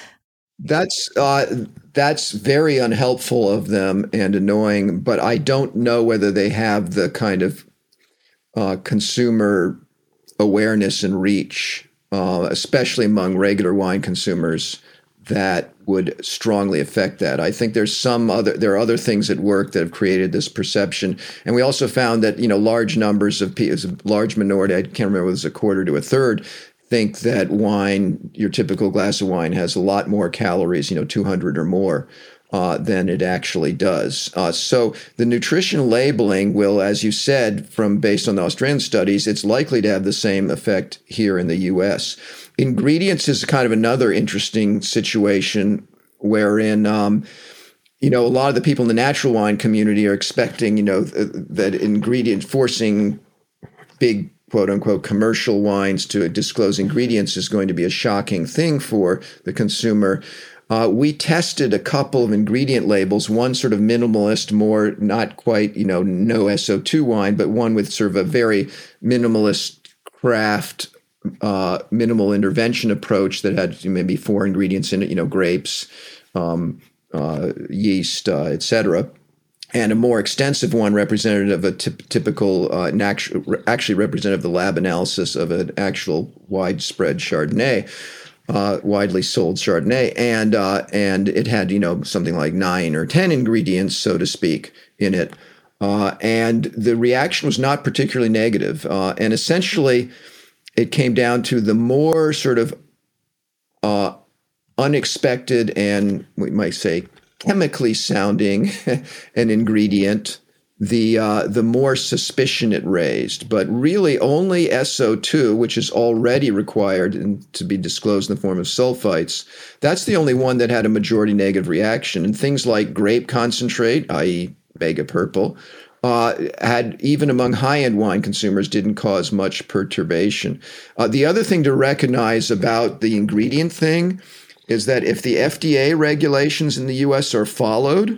That's uh, that's very unhelpful of them and annoying, but I don't know whether they have the kind of uh, consumer awareness and reach, Uh, especially among regular wine consumers, that would strongly affect that. I think there's some other, there are other things at work that have created this perception. And we also found that, you know, large numbers of people, a large minority, I can't remember whether it was a quarter to a third, think that wine, your typical glass of wine, has a lot more calories, you know, two hundred or more. Uh, than it actually does. Uh, so the nutrition labeling will, as you said, from based on the Australian studies, it's likely to have the same effect here in the U S. Ingredients is kind of another interesting situation wherein, um, you know, a lot of the people in the natural wine community are expecting, you know, th- that ingredient forcing big quote unquote commercial wines to disclose ingredients is going to be a shocking thing for the consumer. Uh, we tested a couple of ingredient labels, one sort of minimalist, more not quite, you know, no S O two wine, but one with sort of a very minimalist craft, uh, minimal intervention approach that had maybe four ingredients in it, you know, grapes, um, uh, yeast, uh, et cetera. And a more extensive one representative of a t- typical, uh, natu- actually representative of the lab analysis of an actual widespread Chardonnay. Uh, widely sold Chardonnay, and uh, and it had, you know, something like nine or ten ingredients, so to speak, in it, uh, and the reaction was not particularly negative. Uh, and essentially, it came down to the more sort of uh, unexpected and we might say chemically sounding an ingredient, the uh, the more suspicion it raised. But really only S O two, which is already required in, to be disclosed in the form of sulfites, that's the only one that had a majority negative reaction. And things like grape concentrate, that is mega purple, uh, had, even among high-end wine consumers, didn't cause much perturbation. Uh, the other thing to recognize about the ingredient thing is that if the F D A regulations in the U S are followed,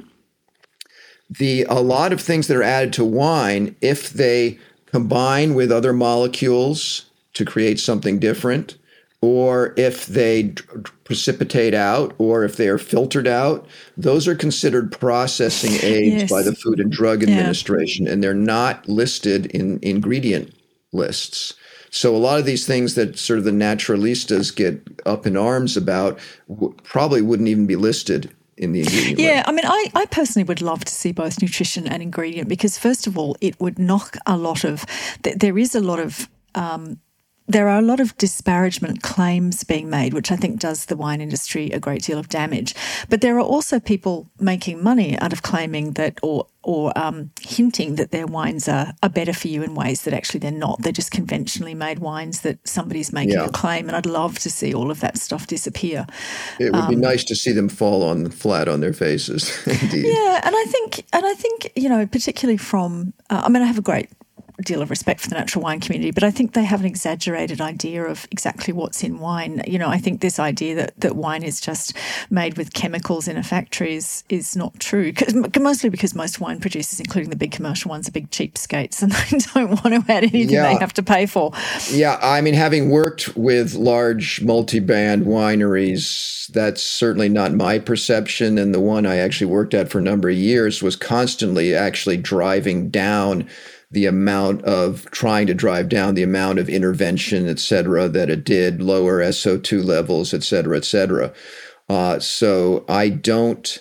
The a lot of things that are added to wine, if they combine with other molecules to create something different, or if they d- precipitate out, or if they are filtered out, those are considered processing aids Yes. by the Food and Drug Yeah. Administration, and they're not listed in ingredient lists. So a lot of these things that sort of the naturalistas get up in arms about w- probably wouldn't even be listed in the ingredient Yeah, list. I mean, I, I personally would love to see both nutrition and ingredient because, first of all, it would knock a lot of, th- there is a lot of, um, there are a lot of disparagement claims being made, which I think does the wine industry a great deal of damage. But there are also people making money out of claiming that or or um, hinting that their wines are, are better for you in ways that actually they're not. They're just conventionally made wines that somebody's making Yeah. a claim. And I'd love to see all of that stuff disappear. It would be nice to see them fall on flat on their faces. Indeed. Yeah, and I think, and I think, you know, particularly from, uh, I mean, I have a great deal of respect for the natural wine community, but I think they have an exaggerated idea of exactly what's in wine. You know, I think this idea that, that wine is just made with chemicals in a factory is, is not true, Cause, mostly because most wine producers, including the big commercial ones, are big cheapskates and they don't want to add anything Yeah. they have to pay for. Yeah, I mean, having worked with large multi-brand wineries, that's certainly not my perception. And the one I actually worked at for a number of years was constantly actually driving down the amount of trying to drive down the amount of intervention, et cetera, that it did, lower S O two levels, et cetera, et cetera. Uh, so I don't,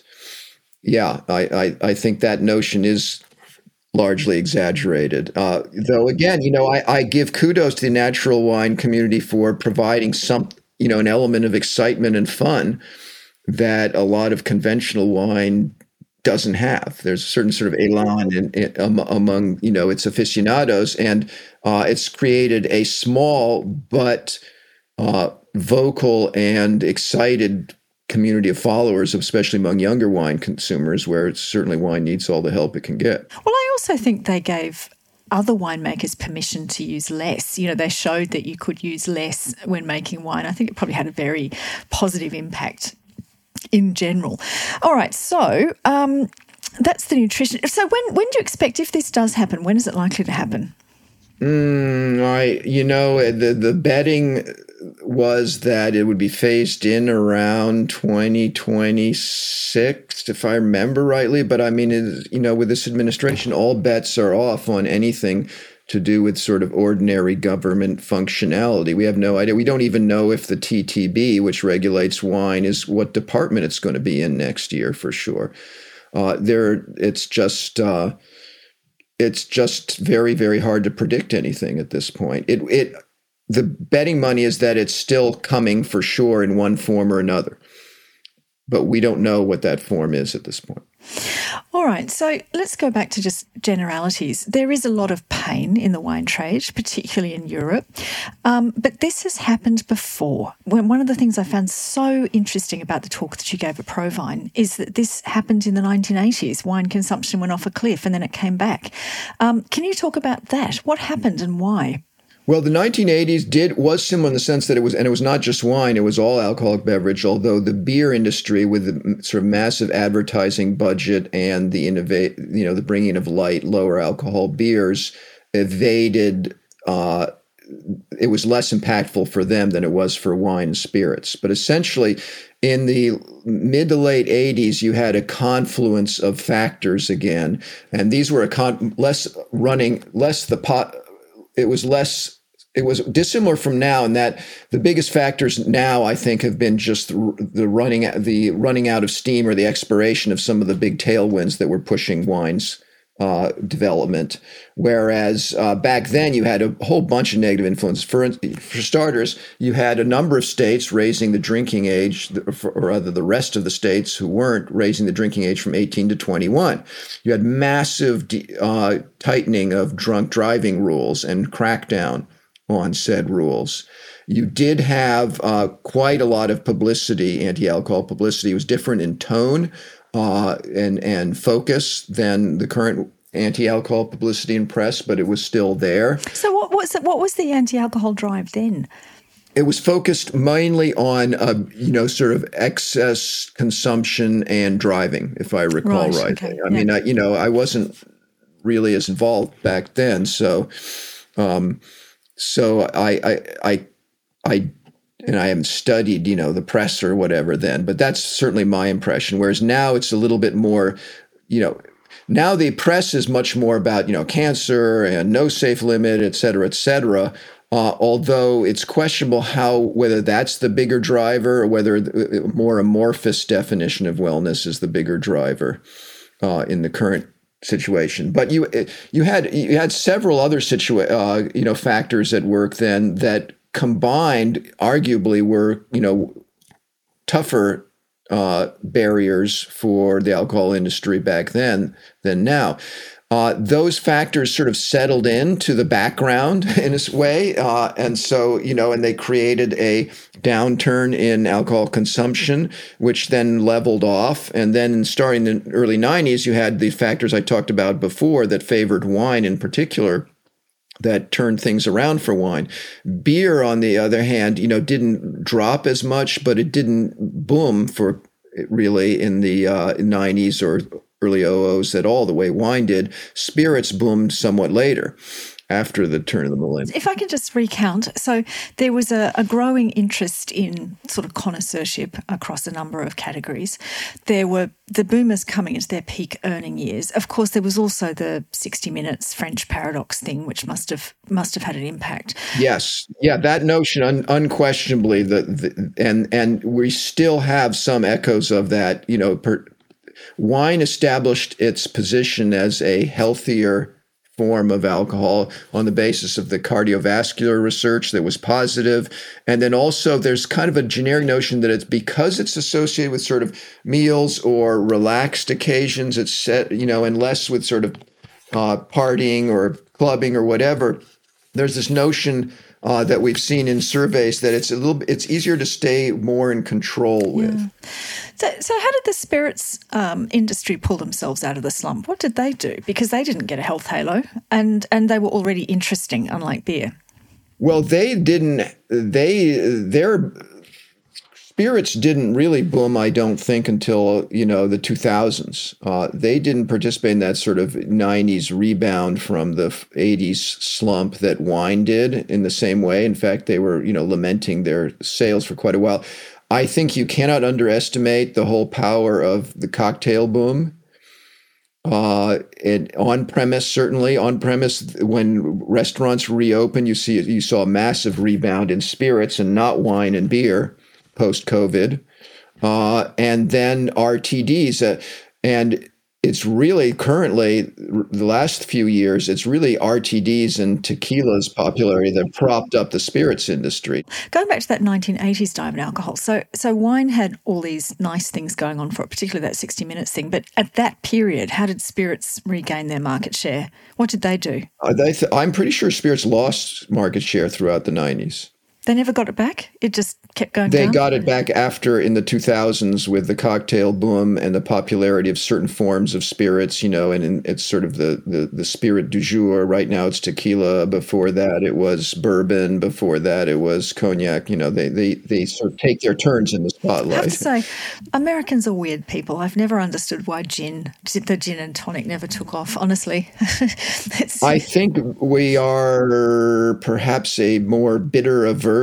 yeah, I, I, I think that notion is largely exaggerated. Uh, though, again, you know, I, I give kudos to the natural wine community for providing some, you know, an element of excitement and fun that a lot of conventional wine doesn't have. There's a certain sort of elan in, in, um, among, you know, its aficionados, and uh, it's created a small but uh, vocal and excited community of followers, especially among younger wine consumers, where it's certainly wine needs all the help it can get. Well, I also think they gave other winemakers permission to use less. You know, they showed that you could use less when making wine. I think it probably had a very positive impact in general. All right, so um, that's the nutrition. So when when do you expect, if this does happen, when is it likely to happen? Mm, I, you know, the the betting was that it would be phased in around twenty twenty-six, if I remember rightly. But I mean, it, you know, with this administration, all bets are off on anything to do with sort of ordinary government functionality. We have no idea. We don't even know if the T T B, which regulates wine, is what department it's going to be in next year for sure. Uh, there, it's just uh, it's just very, very hard to predict anything at this point. It it the betting money is that it's still coming for sure in one form or another, but we don't know what that form is at this point. All right, so let's go back to just generalities. There is a lot of pain in the wine trade, particularly in Europe, um, but this has happened before. When one of the things I found so interesting about the talk that you gave at Provine is that this happened in the nineteen eighties. Wine consumption went off a cliff and then it came back. Um, can you talk about that? What happened and why? Well, the nineteen eighties did was similar in the sense that it was, and it was not just wine; it was all alcoholic beverage. Although the beer industry, with the sort of massive advertising budget and the innovate, you know, the bringing of light, lower alcohol beers, evaded. Uh, it was less impactful for them than it was for wine and spirits. But essentially, in the mid to late eighties, you had a confluence of factors again, and these were a con- less running, less the pot. It was less, it was dissimilar from now in that the biggest factors now, I think, have been just the, the running, the running out of steam or the expiration of some of the big tailwinds that were pushing wine's uh, development. Whereas uh, back then you had a whole bunch of negative influences. For, for starters, you had a number of states raising the drinking age, or rather the rest of the states who weren't raising the drinking age from eighteen to twenty-one. You had massive uh, tightening of drunk driving rules and crackdown on said rules. You did have uh, quite a lot of publicity, anti-alcohol publicity. It was different in tone uh, and, and focus than the current anti-alcohol publicity and press, but it was still there. So what was, what was the anti-alcohol drive then? It was focused mainly on, uh, you know, sort of excess consumption and driving, if I recall Right, right. okay, I yeah. mean, I, you know, I wasn't really as involved back then, so, um, so I, I, I, I, and I haven't studied, you know, the press or whatever then, but that's certainly my impression. Whereas now it's a little bit more, you know, now the press is much more about, you know, cancer and no safe limit, et cetera, et cetera. Uh, although it's questionable how, whether that's the bigger driver or whether a more amorphous definition of wellness is the bigger driver uh, in the current situation. But you you had you had several other situa- uh, you know factors at work then that combined arguably were, you know, tougher uh, barriers for the alcohol industry back then than now. Uh, those factors sort of settled into the background in a way. Uh, and so, you know, and they created a downturn in alcohol consumption, which then leveled off. And then starting in the early nineties, you had the factors I talked about before that favored wine in particular, that turned things around for wine. Beer, on the other hand, you know, didn't drop as much, but it didn't boom for really in the uh, nineties or early oh ohs at all the way wine did. Spirits boomed somewhat later, after the turn of the millennium. If I can just recount, so there was a, a growing interest in sort of connoisseurship across a number of categories. There were the boomers coming into their peak earning years. Of course, there was also the sixty minutes French paradox thing, which must have must have had an impact. Yes, yeah, that notion un, unquestionably, the, the and and we still have some echoes of that. You know, per, wine established its position as a healthier form of alcohol on the basis of the cardiovascular research that was positive. And then also there's kind of a generic notion that it's because it's associated with sort of meals or relaxed occasions, it's set, you know, and less with sort of uh, partying or clubbing or whatever. There's this notion uh, that we've seen in surveys that it's a little, it's easier to stay more in control with. Yeah. So, so how did the spirits um, industry pull themselves out of the slump? What did they do? Because they didn't get a health halo, and and they were already interesting, unlike beer. Well, they didn't. They their spirits didn't really boom, I don't think, until, you know, the two thousands. Uh, they didn't participate in that sort of nineties rebound from the eighties slump that wine did in the same way. In fact, they were, you know, lamenting their sales for quite a while. I think you cannot underestimate the whole power of the cocktail boom. Uh, and on premise, certainly on premise, when restaurants reopened, you see you saw a massive rebound in spirits and not wine and beer post COVID, uh, and then R T Ds, uh, and it's really currently the last few years, it's really R T Ds and tequila's popularity that propped up the spirits industry. Going back to that nineteen eighties dive in alcohol, so so wine had all these nice things going on for it, particularly that sixty minutes thing. But at that period, how did spirits regain their market share? What did they do? Uh, they th- I'm pretty sure spirits lost market share throughout the nineties. They never got it back? It just kept going They down? got it back after, in the two thousands, with the cocktail boom and the popularity of certain forms of spirits, you know, and, and it's sort of the, the, the spirit du jour. Right now it's tequila. Before that it was bourbon. Before that it was cognac. You know, they, they, they sort of take their turns in the spotlight. I have to say, Americans are weird people. I've never understood why gin, the gin and tonic never took off, honestly. I think we are perhaps a more bitter averse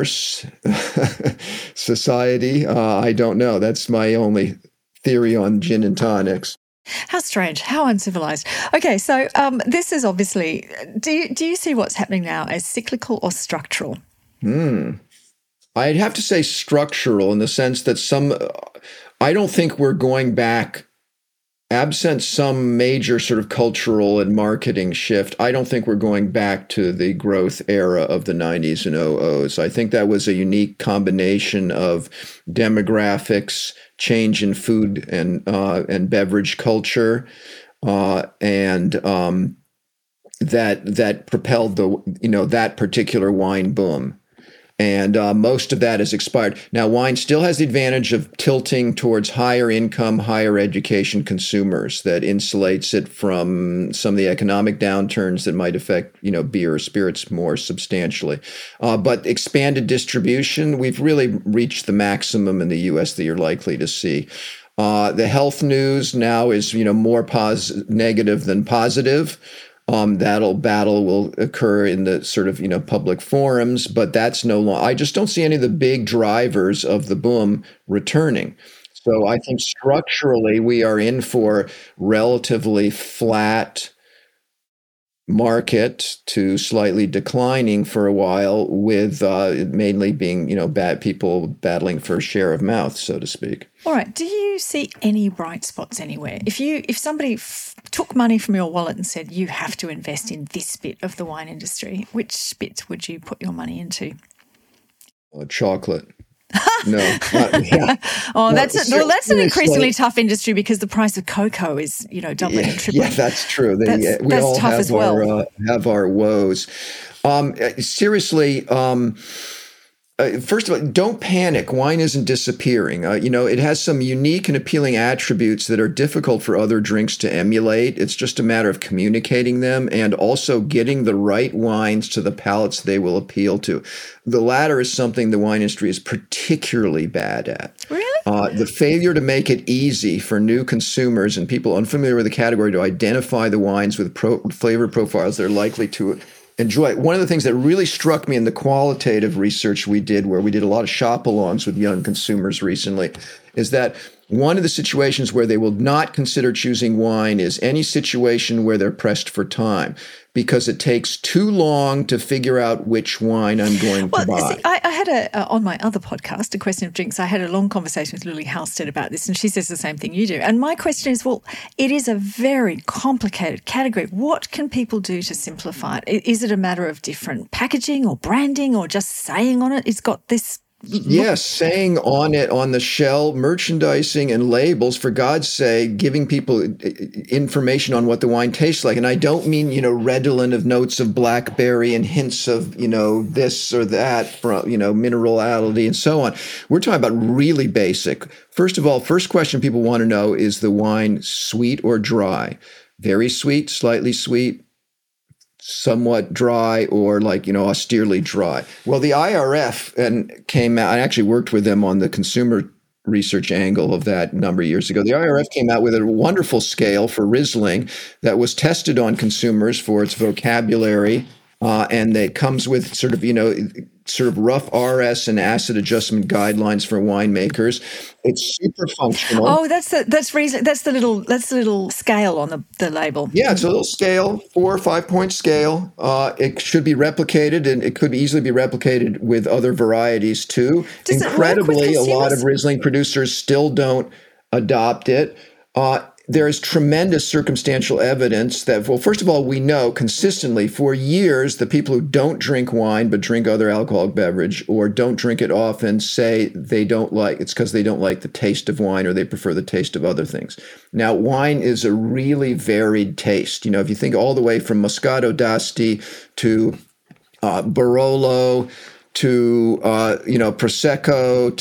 society. Uh, I don't know. That's my only theory on gin and tonics. How strange, how uncivilized. Okay, so um, this is obviously, do you, do you see what's happening now as cyclical or structural? Hmm. I'd have to say structural, in the sense that some, I don't think we're going back, absent some major sort of cultural and marketing shift, I don't think we're going back to the growth era of the nineties and oh ohs. I think that was a unique combination of demographics, change in food and uh, and beverage culture, uh, and um, that that propelled the you know that particular wine boom. And uh, most of that has expired. Now, wine still has the advantage of tilting towards higher income, higher education consumers that insulates it from some of the economic downturns that might affect, you know, beer or spirits more substantially. Uh, but expanded distribution, we've really reached the maximum in the U S that you're likely to see. Uh, the health news now is, you know, more pos- negative than positive. Um, that'll battle will occur in the sort of, you know, public forums, but that's no longer, I just don't see any of the big drivers of the boom returning. So I think structurally we are in for relatively flat market to slightly declining for a while, with uh, mainly being, you know, bad people battling for a share of mouth, so to speak. All right. Do you see any bright spots anywhere? If you, if somebody f- took money from your wallet and said, you have to invest in this bit of the wine industry, which bit would you put your money into? Uh, chocolate. No. Not, yeah. oh, no, that's a, well, that's an increasingly tough industry because the price of cocoa is, you know, doubling yeah, and tripling. Yeah, that's true. They, that's, we that's all tough have as well. our uh, have our woes. Um, seriously. Um, Uh, first of all, don't panic. Wine isn't disappearing. Uh, you know, it has some unique and appealing attributes that are difficult for other drinks to emulate. It's just a matter of communicating them and also getting the right wines to the palates they will appeal to. The latter is something the wine industry is particularly bad at. Really? Uh, the failure to make it easy for new consumers and people unfamiliar with the category to identify the wines with pro- flavor profiles they're likely to enjoy. One of the things that really struck me in the qualitative research we did, where we did a lot of shop-alongs with young consumers recently, is that one of the situations where they will not consider choosing wine is any situation where they're pressed for time, because it takes too long to figure out which wine I'm going well, to buy. See, I, I had a, uh, on my other podcast, A Question of Drinks, I had a long conversation with Lily Halstead about this, and she says the same thing you do. And my question is, well, it is a very complicated category. What can people do to simplify it? Is it a matter of different packaging or branding or just saying on it, it's got this... Yes, saying on it, on the shell, merchandising and labels, for God's sake, giving people information on what the wine tastes like. And I don't mean, you know, redolent of notes of blackberry and hints of, you know, this or that, from, you know, minerality and so on. We're talking about really basic. First of all, first question people want to know, is the wine sweet or dry? Very sweet, slightly sweet, somewhat dry, or like, you know, austerely dry. Well, the I R F and came out, I actually worked with them on the consumer research angle of that a number of years ago. The I R F came out with a wonderful scale for Riesling that was tested on consumers for its vocabulary. Uh, and it comes with sort of, you know, sort of rough R S and acid adjustment guidelines for winemakers. It's super functional. Oh, that's the that's reason that's the little that's the little scale on the, the label. Yeah, it's a little scale, four or five point scale. Uh, it should be replicated, and it could easily be replicated with other varieties too. Does Incredibly, it work with a lot of Riesling producers still don't adopt it. Uh, There is tremendous circumstantial evidence that, well, first of all, we know consistently for years the people who don't drink wine but drink other alcoholic beverage or don't drink it often say they don't like, it's because they don't like the taste of wine or they prefer the taste of other things. Now, wine is a really varied taste. You know, if you think all the way from Moscato d'Asti to uh, Barolo, to, uh, you know, Prosecco,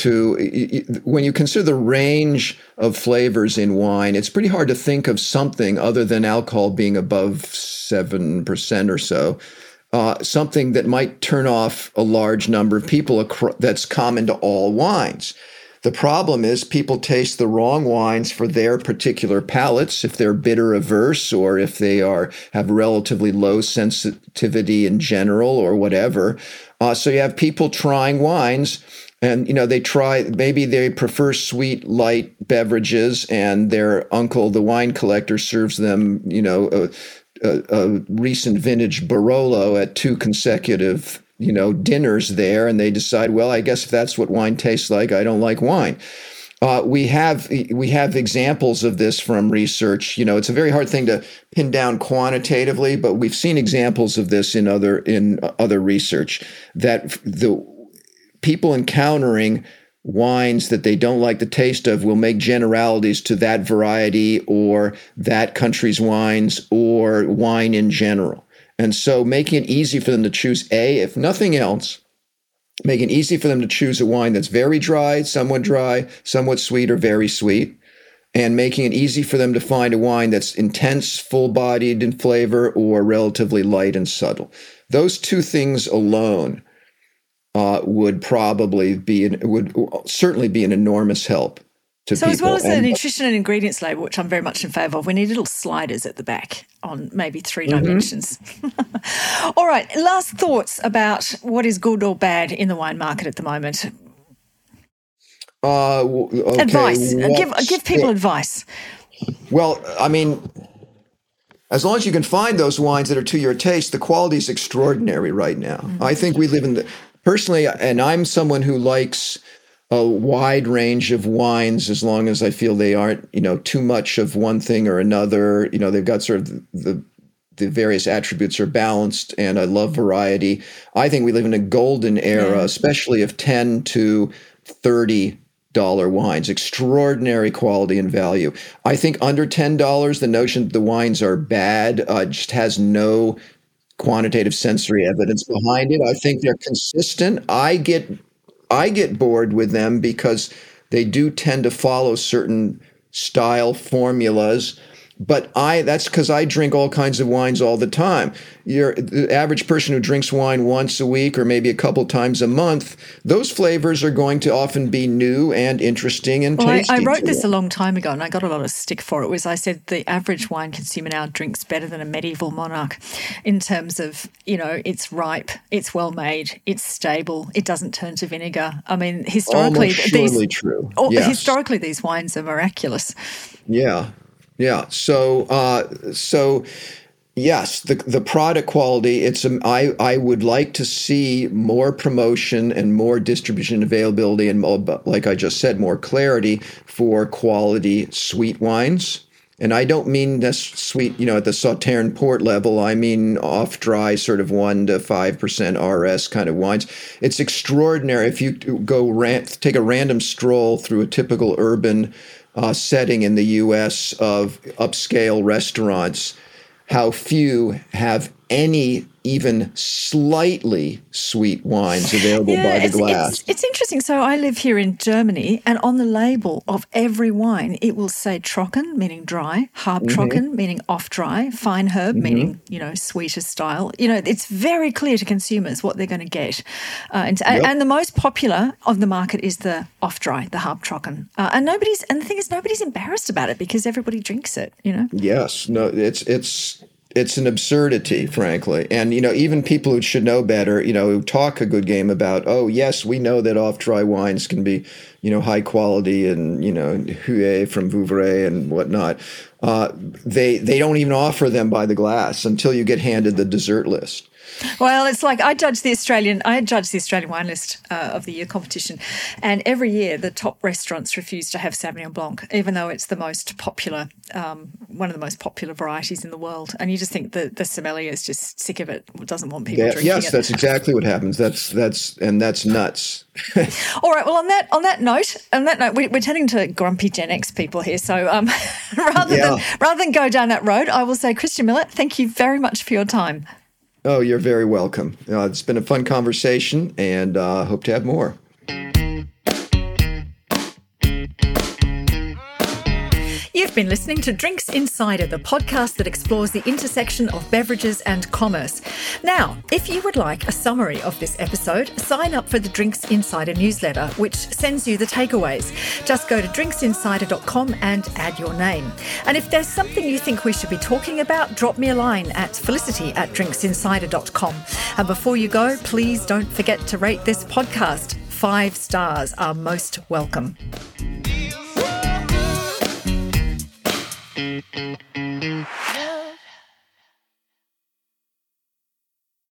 to, when you consider the range of flavors in wine, it's pretty hard to think of something other than alcohol being above seven percent or so, uh, something that might turn off a large number of people acro- that's common to all wines. The problem is people taste the wrong wines for their particular palates, if they're bitter averse or if they are have relatively low sensitivity in general or whatever. Uh, so you have people trying wines and, you know, they try, maybe they prefer sweet, light beverages and their uncle, the wine collector, serves them, you know, a, a, a recent vintage Barolo at two consecutive you know, dinners there, and they decide, well, I guess if that's what wine tastes like, I don't like wine. Uh, we have we have examples of this from research. You know, it's a very hard thing to pin down quantitatively, but we've seen examples of this in other in other research, that the people encountering wines that they don't like the taste of will make generalities to that variety or that country's wines or wine in general. And so making it easy for them to choose A, if nothing else, making it easy for them to choose a wine that's very dry, somewhat dry, somewhat sweet, or very sweet, and making it easy for them to find a wine that's intense, full-bodied in flavor, or relatively light and subtle. Those two things alone uh, would probably be, an, would certainly be an enormous help to so people. as well as the and, nutrition and ingredients label, which I'm very much in favour of, we need little sliders at the back on maybe three mm-hmm. dimensions. All right, last thoughts about what is good or bad in the wine market at the moment. Uh, okay, advice. Give give people uh, advice. Well, I mean, as long as you can find those wines that are to your taste, the quality is extraordinary right now. Mm-hmm. I think we live in the, personally, and I'm someone who likes a wide range of wines as long as I feel they aren't, you know, too much of one thing or another. You know, they've got sort of the, the, the various attributes are balanced, and I love variety. I think we live in a golden era, yeah. especially of ten to thirty dollar wines, extraordinary quality and value. I think under ten dollars, the notion that the wines are bad uh, just has no quantitative sensory evidence behind it. I think they're consistent. I get I get bored with them because they do tend to follow certain style formulas. But I that's because I drink all kinds of wines all the time. You're, the average person who drinks wine once a week or maybe a couple times a month, those flavors are going to often be new and interesting and well, tasty. I, I wrote this a long time ago, and I got a lot of stick for it. Was I said the average wine consumer now drinks better than a medieval monarch in terms of, you know, it's ripe, it's well made, it's stable, it doesn't turn to vinegar. I mean, historically, Almost surely these true. Oh, yes. Historically, these wines are miraculous. Yeah. Yeah. So, uh, so yes, the the product quality. It's um, I I would like to see more promotion and more distribution availability, and more, like I just said, more clarity for quality sweet wines. And I don't mean this sweet, you know, at the Sauternes port level. I mean off dry, sort of one to five percent R S kind of wines. It's extraordinary if you go ran- take a random stroll through a typical urban Uh, setting in the U S of upscale restaurants, how few have any even slightly sweet wines available yeah, by the it's, glass. It's, it's interesting. So I live here in Germany, and on the label of every wine, it will say Trocken, meaning dry, Halbtrocken, mm-hmm. meaning off-dry, Feinherb, mm-hmm. meaning, you know, sweeter style. You know, it's very clear to consumers what they're going to get. Uh, and, yep. and the most popular of the market is the off-dry, the Halbtrocken. Uh, and nobody's, and the thing is, nobody's embarrassed about it because everybody drinks it, you know? Yes. No, it's, it's, It's an absurdity, frankly. And, you know, even people who should know better, you know, who talk a good game about, oh, yes, we know that off-dry wines can be, you know, high quality and, you know, Huet from Vouvray and whatnot. Uh, they they don't even offer them by the glass until you get handed the dessert list. Well, it's like I judge the Australian, I judge the Australian wine list uh, of the year competition, and every year the top restaurants refuse to have Sauvignon Blanc, even though it's the most popular, um, one of the most popular varieties in the world. And you just think that the sommelier is just sick of it, doesn't want people that, drinking yes, it. Yes, that's exactly what happens. That's that's and that's nuts. All right. Well, on that on that note, on that note, we, we're turning to grumpy Gen X people here. So um, rather yeah. than rather than go down that road, I will say, Christian Miller, thank you very much for your time. Oh, you're very welcome. Uh, it's been a fun conversation, and uh, hope to have more. You've been listening to Drinks Insider, the podcast that explores the intersection of beverages and commerce. Now, if you would like a summary of this episode, sign up for the Drinks Insider newsletter, which sends you the takeaways. Just go to drinks insider dot com and add your name. And if there's something you think we should be talking about, drop me a line at felicity at drinks insider dot com. And before you go, please don't forget to rate this podcast. Five stars are most welcome. Mm-hmm.